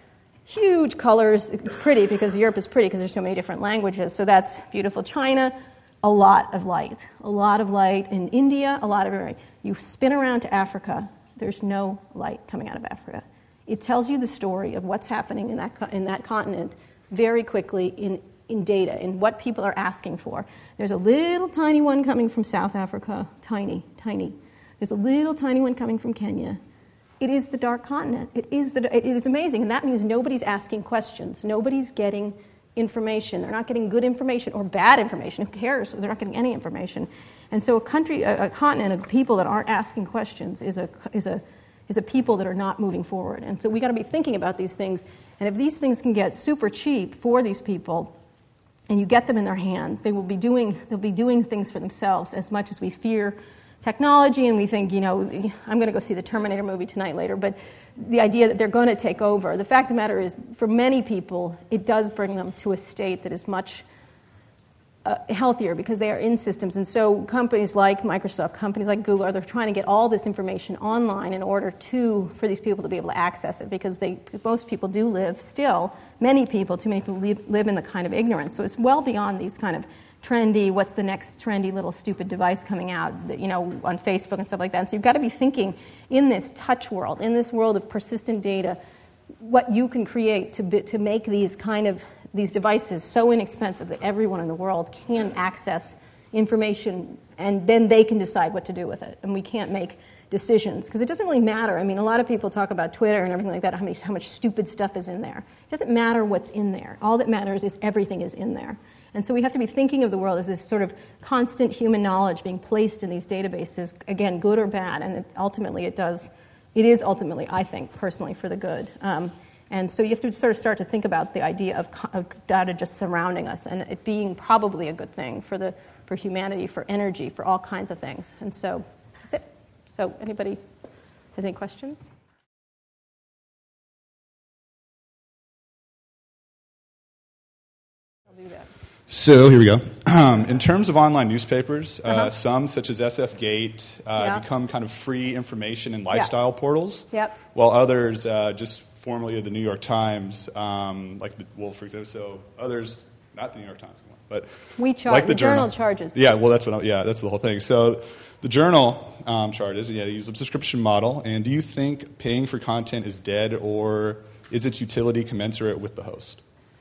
huge colors. It's pretty because Europe is pretty because there's so many different languages. So that's beautiful. China, a lot of light. A lot of light. In India, a lot of light. You spin around to Africa, there's no light coming out of Africa. It tells you the story of what's happening in that co- in that continent very quickly in, in data, in what people are asking for. There's a little tiny one coming from South Africa. Tiny, tiny. There's a little tiny one coming from Kenya. It is the dark continent. It is the. It is amazing, and that means nobody's asking questions. Nobody's getting information. They're not getting good information or bad information. Who cares? They're not getting any information. And so, a country, a, a continent of people that aren't asking questions is a is a is a people that are not moving forward. And so, we got to be thinking about these things. And if these things can get super cheap for these people, and you get them in their hands, they will be doing they'll be doing things for themselves as much as we fear technology, and we think, you know, I'm going to go see the Terminator movie tonight later, but the idea that they're going to take over, the fact of the matter is, for many people, it does bring them to a state that is much uh, healthier because they are in systems. And so companies like Microsoft, companies like Google, are they're trying to get all this information online in order to, for these people to be able to access it, because they, most people do live still, many people, too many people live, live in the kind of ignorance. So it's well beyond these kind of trendy, what's the next trendy little stupid device coming out, you know, on Facebook and stuff like that. And so you've got to be thinking in this touch world, in this world of persistent data, what you can create to be, to make these kind of these devices so inexpensive that everyone in the world can access information, and then they can decide what to do with it. And we can't make decisions because it doesn't really matter. I mean, a lot of people talk about Twitter and everything like that, how, many, how much stupid stuff is in there. It doesn't matter what's in there. All that matters is everything is in there. And so we have to be thinking of the world as this sort of constant human knowledge being placed in these databases, again, good or bad, and it, ultimately it does, it is ultimately, I think, personally, for the good. Um, and so you have to sort of start to think about the idea of, of data just surrounding us and it being probably a good thing for the for humanity, for energy, for all kinds of things. And so that's it. So anybody has any questions? I'll do that. So here we go. Um, in terms of online newspapers, uh, Uh-huh. some, such as S F Gate, uh, Yeah. become kind of free information and lifestyle Yeah. portals, Yep. while others, uh, just formerly of the New York Times, um, like the Wolf, for example, so others, not the New York Times anymore, but We charge. like the, the Journal. Journal charges. Yeah, well, that's what. I, yeah, that's the whole thing. So the Journal um, charges. Yeah, they use a subscription model. And do you think paying for content is dead, or is its utility commensurate with the host?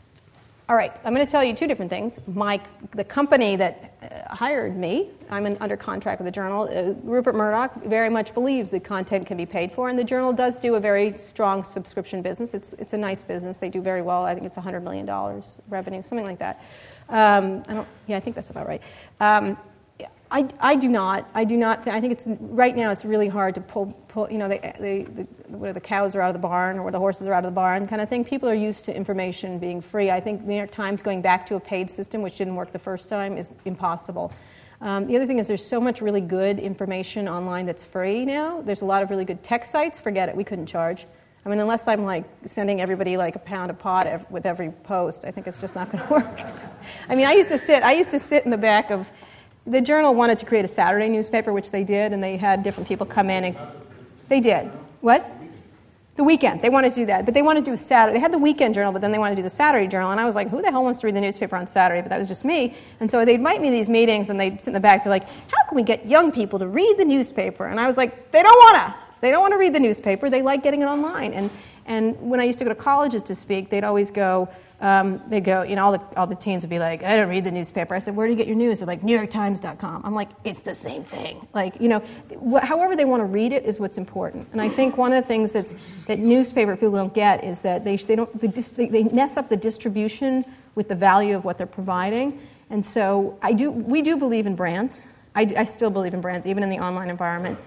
All right, I'm going to tell you two different things. My, the company that uh, hired me, I'm in, under contract with the Journal. Uh, Rupert Murdoch very much believes that content can be paid for, and the Journal does do a very strong subscription business. It's it's a nice business. They do very well. I think it's one hundred million dollars revenue, something like that. Um, I don't. Yeah, I think that's about right. Um, I, I do not. I do not. Th- I think it's right now. It's really hard to pull. pull you know, the, the, the, where the cows are out of the barn, or where the horses are out of the barn, kind of thing. People are used to information being free. I think the New York Times going back to a paid system, which didn't work the first time, is impossible. Um, the other thing is there's so much really good information online that's free now. There's a lot of really good tech sites. Forget it. We couldn't charge. I mean, unless I'm like sending everybody like a pound of pot ev- with every post, I think it's just not going to work. I mean, I used to sit. I used to sit in the back of. The Journal wanted to create a Saturday newspaper, which they did, and they had different people come in and they did. What? The Weekend. They wanted to do that, but they wanted to do a Saturday. They had the Weekend Journal, but then they wanted to do the Saturday Journal, and I was like, who the hell wants to read the newspaper on Saturday? But that was just me. And so they'd invite me to these meetings, and they'd sit in the back. They're like, how can we get young people to read the newspaper? And I was like, they don't want to. They don't want to read the newspaper. They like getting it online. And and when I used to go to colleges to speak, they'd always go, um, they'd go, you know, all the all the teens would be like, I don't read the newspaper. I said, where do you get your news? They're like, new york times dot com. I'm like, it's the same thing. Like, you know, wh- however they want to read it is what's important. And I think one of the things that's that newspaper people don't get is that they they don't the dis- they, they mess up the distribution with the value of what they're providing. And so I do we do believe in brands. I, I still believe in brands, even in the online environment.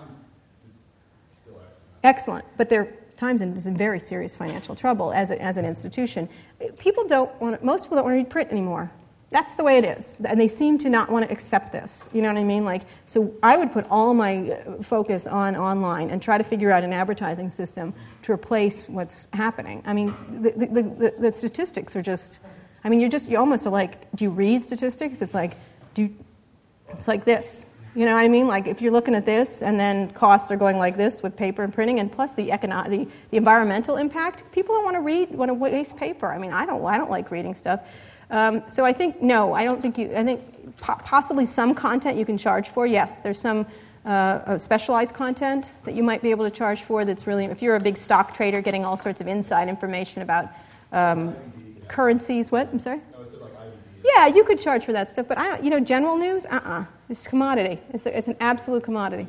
Excellent, but they're Times is in very serious financial trouble as a, as an institution. People don't want. Most people don't want to read print anymore. That's the way it is, and they seem to not want to accept this. You know what I mean? Like, so I would put all my focus on online and try to figure out an advertising system to replace what's happening. I mean, the the, the, the statistics are just. I mean, you're just you almost are like, do you read statistics? It's like, do you, it's like this. You know what I mean? Like if you're looking at this and then costs are going like this with paper and printing, and plus the econo- the, the environmental impact, people don't want to read, want to waste paper. I mean, I don't I don't like reading stuff. Um, so I think, no, I don't think you, I think po- possibly some content you can charge for, yes. There's some uh, specialized content that you might be able to charge for that's really, if you're a big stock trader getting all sorts of inside information about um, currencies, what, I'm sorry? Yeah, you could charge for that stuff, but I don't, you know, general news, uh-uh. It's commodity. It's, a, it's an absolute commodity.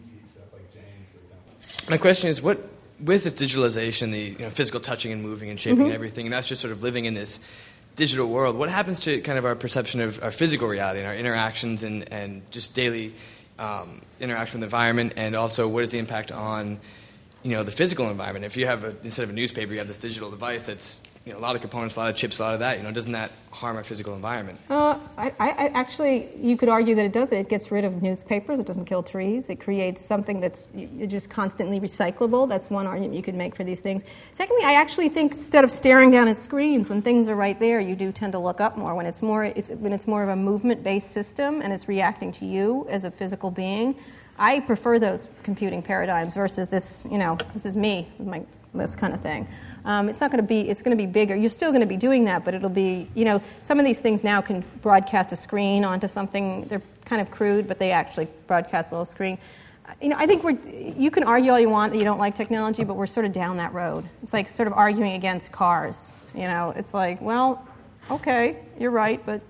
My question is, what, with this digitalization, the you know, physical touching and moving and shaping Mm-hmm. and everything, and that's just sort of living in this digital world, what happens to kind of our perception of our physical reality and our interactions and, and just daily um, interaction with the environment, and also what is the impact on, you know, the physical environment? If you have, a, instead of a newspaper, you have this digital device that's, you know, a lot of components, a lot of chips, a lot of that, you know, doesn't that harm our physical environment? Uh, I, I actually, you could argue that it doesn't. It gets rid of newspapers. It doesn't kill trees. It creates something that's just constantly recyclable. That's one argument you could make for these things. Secondly, I actually think instead of staring down at screens, when things are right there, you do tend to look up more. When it's more, it's, when it's more of a movement-based system and it's reacting to you as a physical being, I prefer those computing paradigms versus this, you know, this is me, my, this kind of thing. Um, it's not going to be, it's going to be bigger. You're still going to be doing that, but it'll be, you know, some of these things now can broadcast a screen onto something. They're kind of crude, but they actually broadcast a little screen. You know, I think we're, you can argue all you want that you don't like technology, but we're sort of down that road. It's like sort of arguing against cars. You know, it's like, well, okay, you're right, but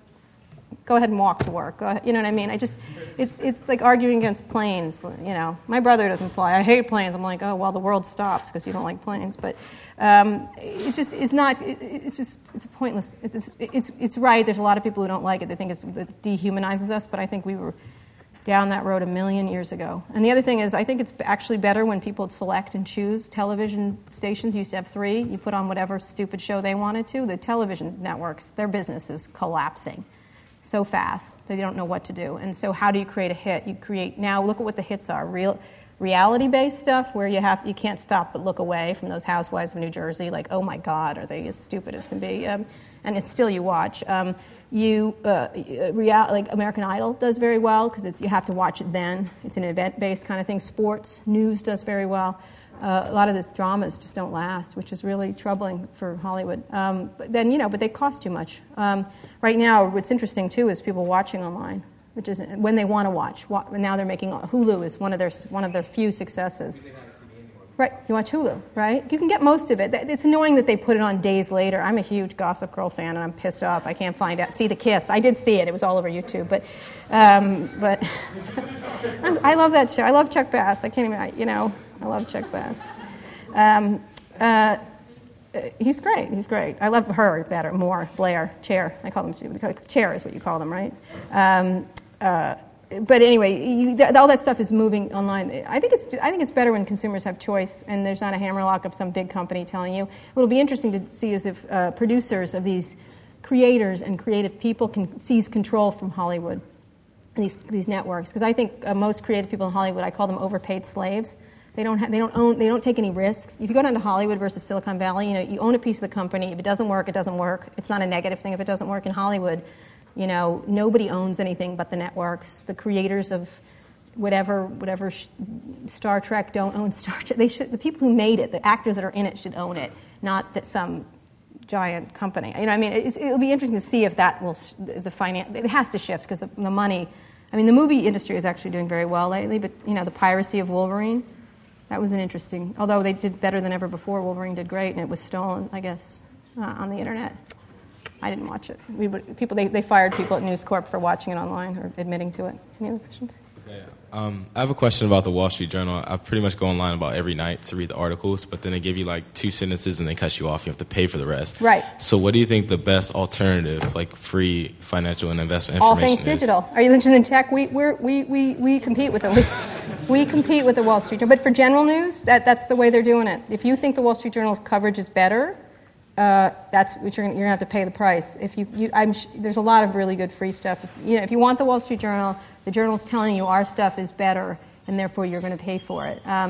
go ahead and walk to work. Go ahead, you know what I mean? I just, it's it's like arguing against planes. You know, my brother doesn't fly. I hate planes. I'm like, oh well, the world stops because you don't like planes. But um, it's just, it's not. It, it's just, it's a pointless. It's, it's it's right. There's a lot of people who don't like it. They think it's, it dehumanizes us. But I think we were down that road a million years ago. And the other thing is, I think it's actually better when people select and choose. Television stations used to have three. You put on whatever stupid show they wanted to. The television networks, their business is collapsing so fast they don't know what to do. And so how do you create a hit? You create, now look at what the hits are. Real reality-based stuff where you have you can't stop but look away from those housewives of New Jersey, like, oh my God, are they as stupid as can be? Um, and it's still you watch. Um, you uh, real, like American Idol does very well because it's you have to watch it then. It's an event-based kind of thing. Sports, news does very well. Uh, a lot of these dramas just don't last, which is really troubling for Hollywood. Um, but then, you know, but they cost too much. Um, right now, what's interesting, too, is people watching online, which is when they want to watch. Now they're making Hulu is one of their one of their few successes. Right, you watch Hulu, right? You can get most of it. It's annoying that they put it on days later. I'm a huge Gossip Girl fan, and I'm pissed off. I can't find out. See the kiss. I did see it. It was all over YouTube. But, um, but I love that show. I love Chuck Bass. I can't even. I, you know, I love Chuck Bass. Um, uh, he's great. He's great. I love her better, more. Blair, Chair. I call them Chair is what you call them, right? Um, uh, But anyway, you, th- all that stuff is moving online. I think it's I think it's better when consumers have choice and there's not a hammerlock of some big company telling you. What will be interesting to see is if uh, producers of these creators and creative people can seize control from Hollywood and these these networks. Because I think uh, most creative people in Hollywood, I call them overpaid slaves. They don't have, they don't own they don't take any risks. If you go down to Hollywood versus Silicon Valley, you know you own a piece of the company. If it doesn't work, it doesn't work. It's not a negative thing if it doesn't work in Hollywood. You know, nobody owns anything but the networks. The creators of whatever, whatever sh- Star Trek don't own Star Trek. They should. The people who made it, the actors that are in it, should own it, not that some giant company. You know, I mean, it's, it'll be interesting to see if that will if the finance. It has to shift because the, the money. I mean, the movie industry is actually doing very well lately. But you know, the piracy of Wolverine, that was an interesting. Although they did better than ever before, Wolverine did great, and it was stolen, I guess, uh, on the internet. I didn't watch it. We would, people they, they fired people at News Corp for watching it online or admitting to it. Any other questions? Okay. Um, I have a question about the Wall Street Journal. I pretty much go online about every night to read the articles, but then they give you like two sentences and they cut you off. You have to pay for the rest. Right. So what do you think the best alternative, like free financial and investment All information things digital. Is? Are you interested in tech? We we're, we we we compete with them. We, we compete with the Wall Street Journal. But for general news, that that's the way they're doing it. If you think the Wall Street Journal's coverage is better, Uh, that's what you're, you're going to have to pay the price. If you, you I'm, there's a lot of really good free stuff. If, you know, if you want the Wall Street Journal, the journal's telling you our stuff is better, and therefore you're going to pay for it. Um,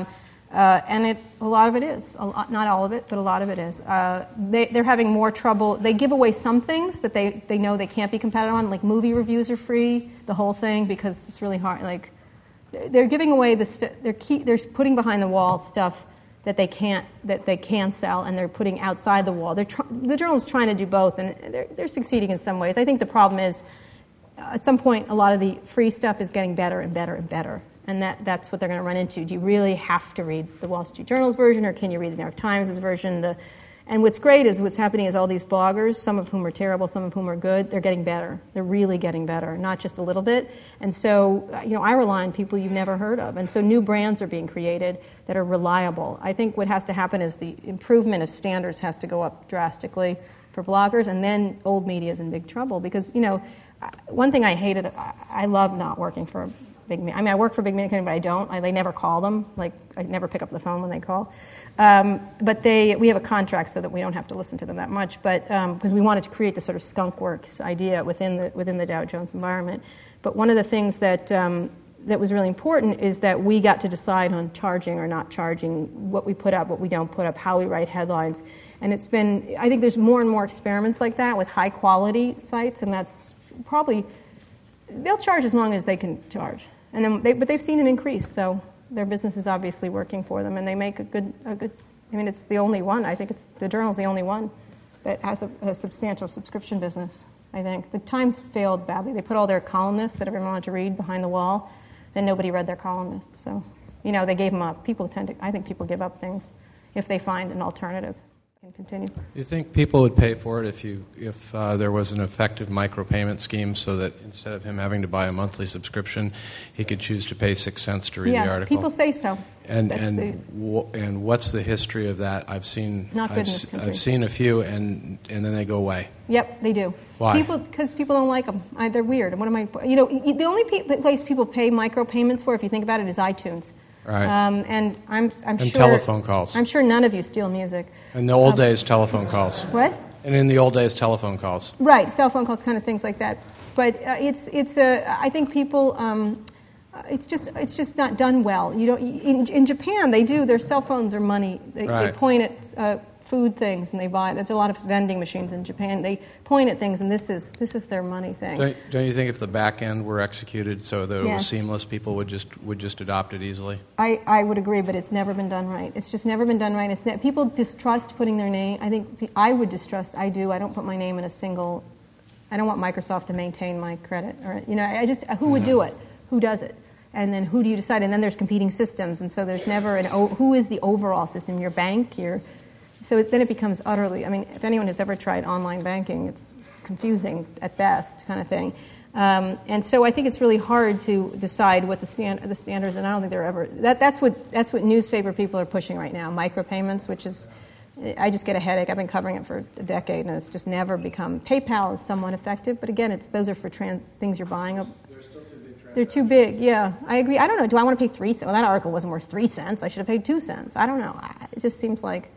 Uh, and it, a lot of it is. A lot, not all of it, but a lot of it is. Uh, they, they're having more trouble. They give away some things that they, they know they can't be competitive on, like movie reviews are free, the whole thing, because it's really hard. Like, they're giving away the st- they're keep, they're putting behind the wall stuff that they can't that they can sell, and they're putting outside the wall. They're tr- the journal is trying to do both, and they're they're succeeding in some ways. I think the problem is, uh, at some point, a lot of the free stuff is getting better and better and better. And that, that's what they're going to run into. Do you really have to read the Wall Street Journal's version, or can you read the New York Times' version? The, and what's great is what's happening is all these bloggers, some of whom are terrible, some of whom are good, they're getting better. They're really getting better, not just a little bit. And so, you know, I rely on people you've never heard of. And so new brands are being created that are reliable. I think what has to happen is the improvement of standards has to go up drastically for bloggers, and then old media is in big trouble. Because, you know, one thing I hated, I love not working for a big media. I mean, I work for big media company, but I don't. I, they never call them. Like, I never pick up the phone when they call. Um, but they, we have a contract so that we don't have to listen to them that much. But because um, we wanted to create this sort of skunk works idea within the within the Dow Jones environment. But one of the things that um, that was really important is that we got to decide on charging or not charging, what we put up, what we don't put up, how we write headlines. And it's been, I think there's more and more experiments like that with high quality sites, and that's probably, they'll charge as long as they can charge. And then, they, but they've seen an increase, so their business is obviously working for them, and they make a good, a good. I mean, it's the only one. I think it's the Journal's the only one that has a, a substantial subscription business. I think the Times failed badly. They put all their columnists that everyone wanted to read behind the wall, then nobody read their columnists. So, you know, they gave them up. People tend to. I think people give up things if they find an alternative. Can continue. You think people would pay for it if you if uh, there was an effective micropayment scheme, so that instead of him having to buy a monthly subscription, he could choose to pay six cents to read yes, the article? People say so. And That's and the, w- and what's the history of that? I've seen Not good I've, in this country. I've seen a few, and and then they go away. Yep, they do. Why? People, because people don't like them. I, they're weird. What am I? You know, the only pe- place people pay micropayments for, if you think about it, is iTunes. Right. Um, and I'm, I'm and sure. telephone calls. I'm sure none of you steal music. In the old um, days, telephone calls. What? And in the old days, telephone calls. Right, cell phone calls, kind of things like that. But uh, it's it's a. I think people. Um, it's just it's just not done well. You don't. In, in Japan, they do. Their cell phones are money. They, right. they point at uh, food things and they buy. There's a lot of vending machines in Japan. They point at things, and this is this is their money thing. Don't, don't you think if the back end were executed so that it yes. was seamless, people would just would just adopt it easily? I, I would agree, but it's never been done right. It's just never been done right. It's ne- people distrust putting their name. I think I would distrust. I do. I don't put my name in a single. I don't want Microsoft to maintain my credit, or you know. I just who would do it? Who does it? And then who do you decide? And then there's competing systems, and so there's never an. O- who is the overall system? Your bank, your. So it, then it becomes utterly. I mean, if anyone has ever tried online banking, it's confusing at best, kind of thing. Um, and so I think it's really hard to decide what the stand, the standards. And I don't think they're ever. That, that's what that's what newspaper people are pushing right now. Micropayments, which is. I just get a headache. I've been covering it for a decade, and it's just never become. PayPal is somewhat effective, but again, it's those are for trans, things you're buying. They're still too big. They're too big. Yeah, I agree. I don't know. Do I want to pay three cents? Well, that article wasn't worth three cents. I should have paid two cents. I don't know. It just seems like.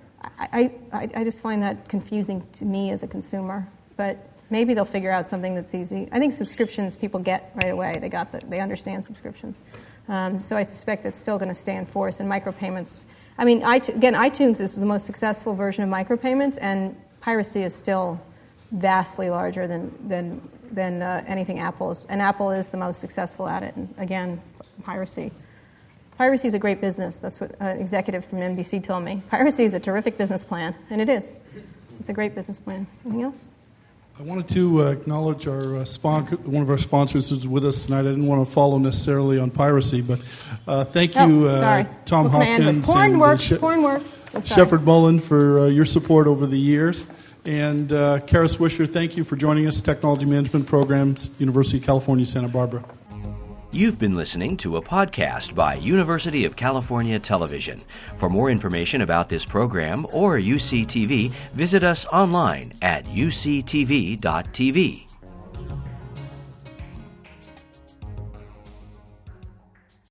I, I, I just find that confusing to me as a consumer, but maybe they'll figure out something that's easy. I think subscriptions people get right away. They got the, they understand subscriptions, um, so I suspect that's still going to stay in force. And micropayments. I mean, iTunes, again, iTunes is the most successful version of micropayments, and piracy is still vastly larger than than than uh, anything Apple is. And Apple is the most successful at it. And again, piracy. Piracy is a great business. That's what an executive from N B C told me. Piracy is a terrific business plan, and it is. It's a great business plan. Anything else? I wanted to uh, acknowledge our uh, sponsor. One of our sponsors is with us tonight. I didn't want to follow necessarily on piracy, but uh, thank you, oh, uh, Tom Hopkins porn and works. She- porn works. Shepard Mullen for uh, your support over the years. And uh, Kara Swisher, thank you for joining us, Technology Management Programs, University of California, Santa Barbara. You've been listening to a podcast by University of California Television. For more information about this program or U C T V, visit us online at u c t v dot t v.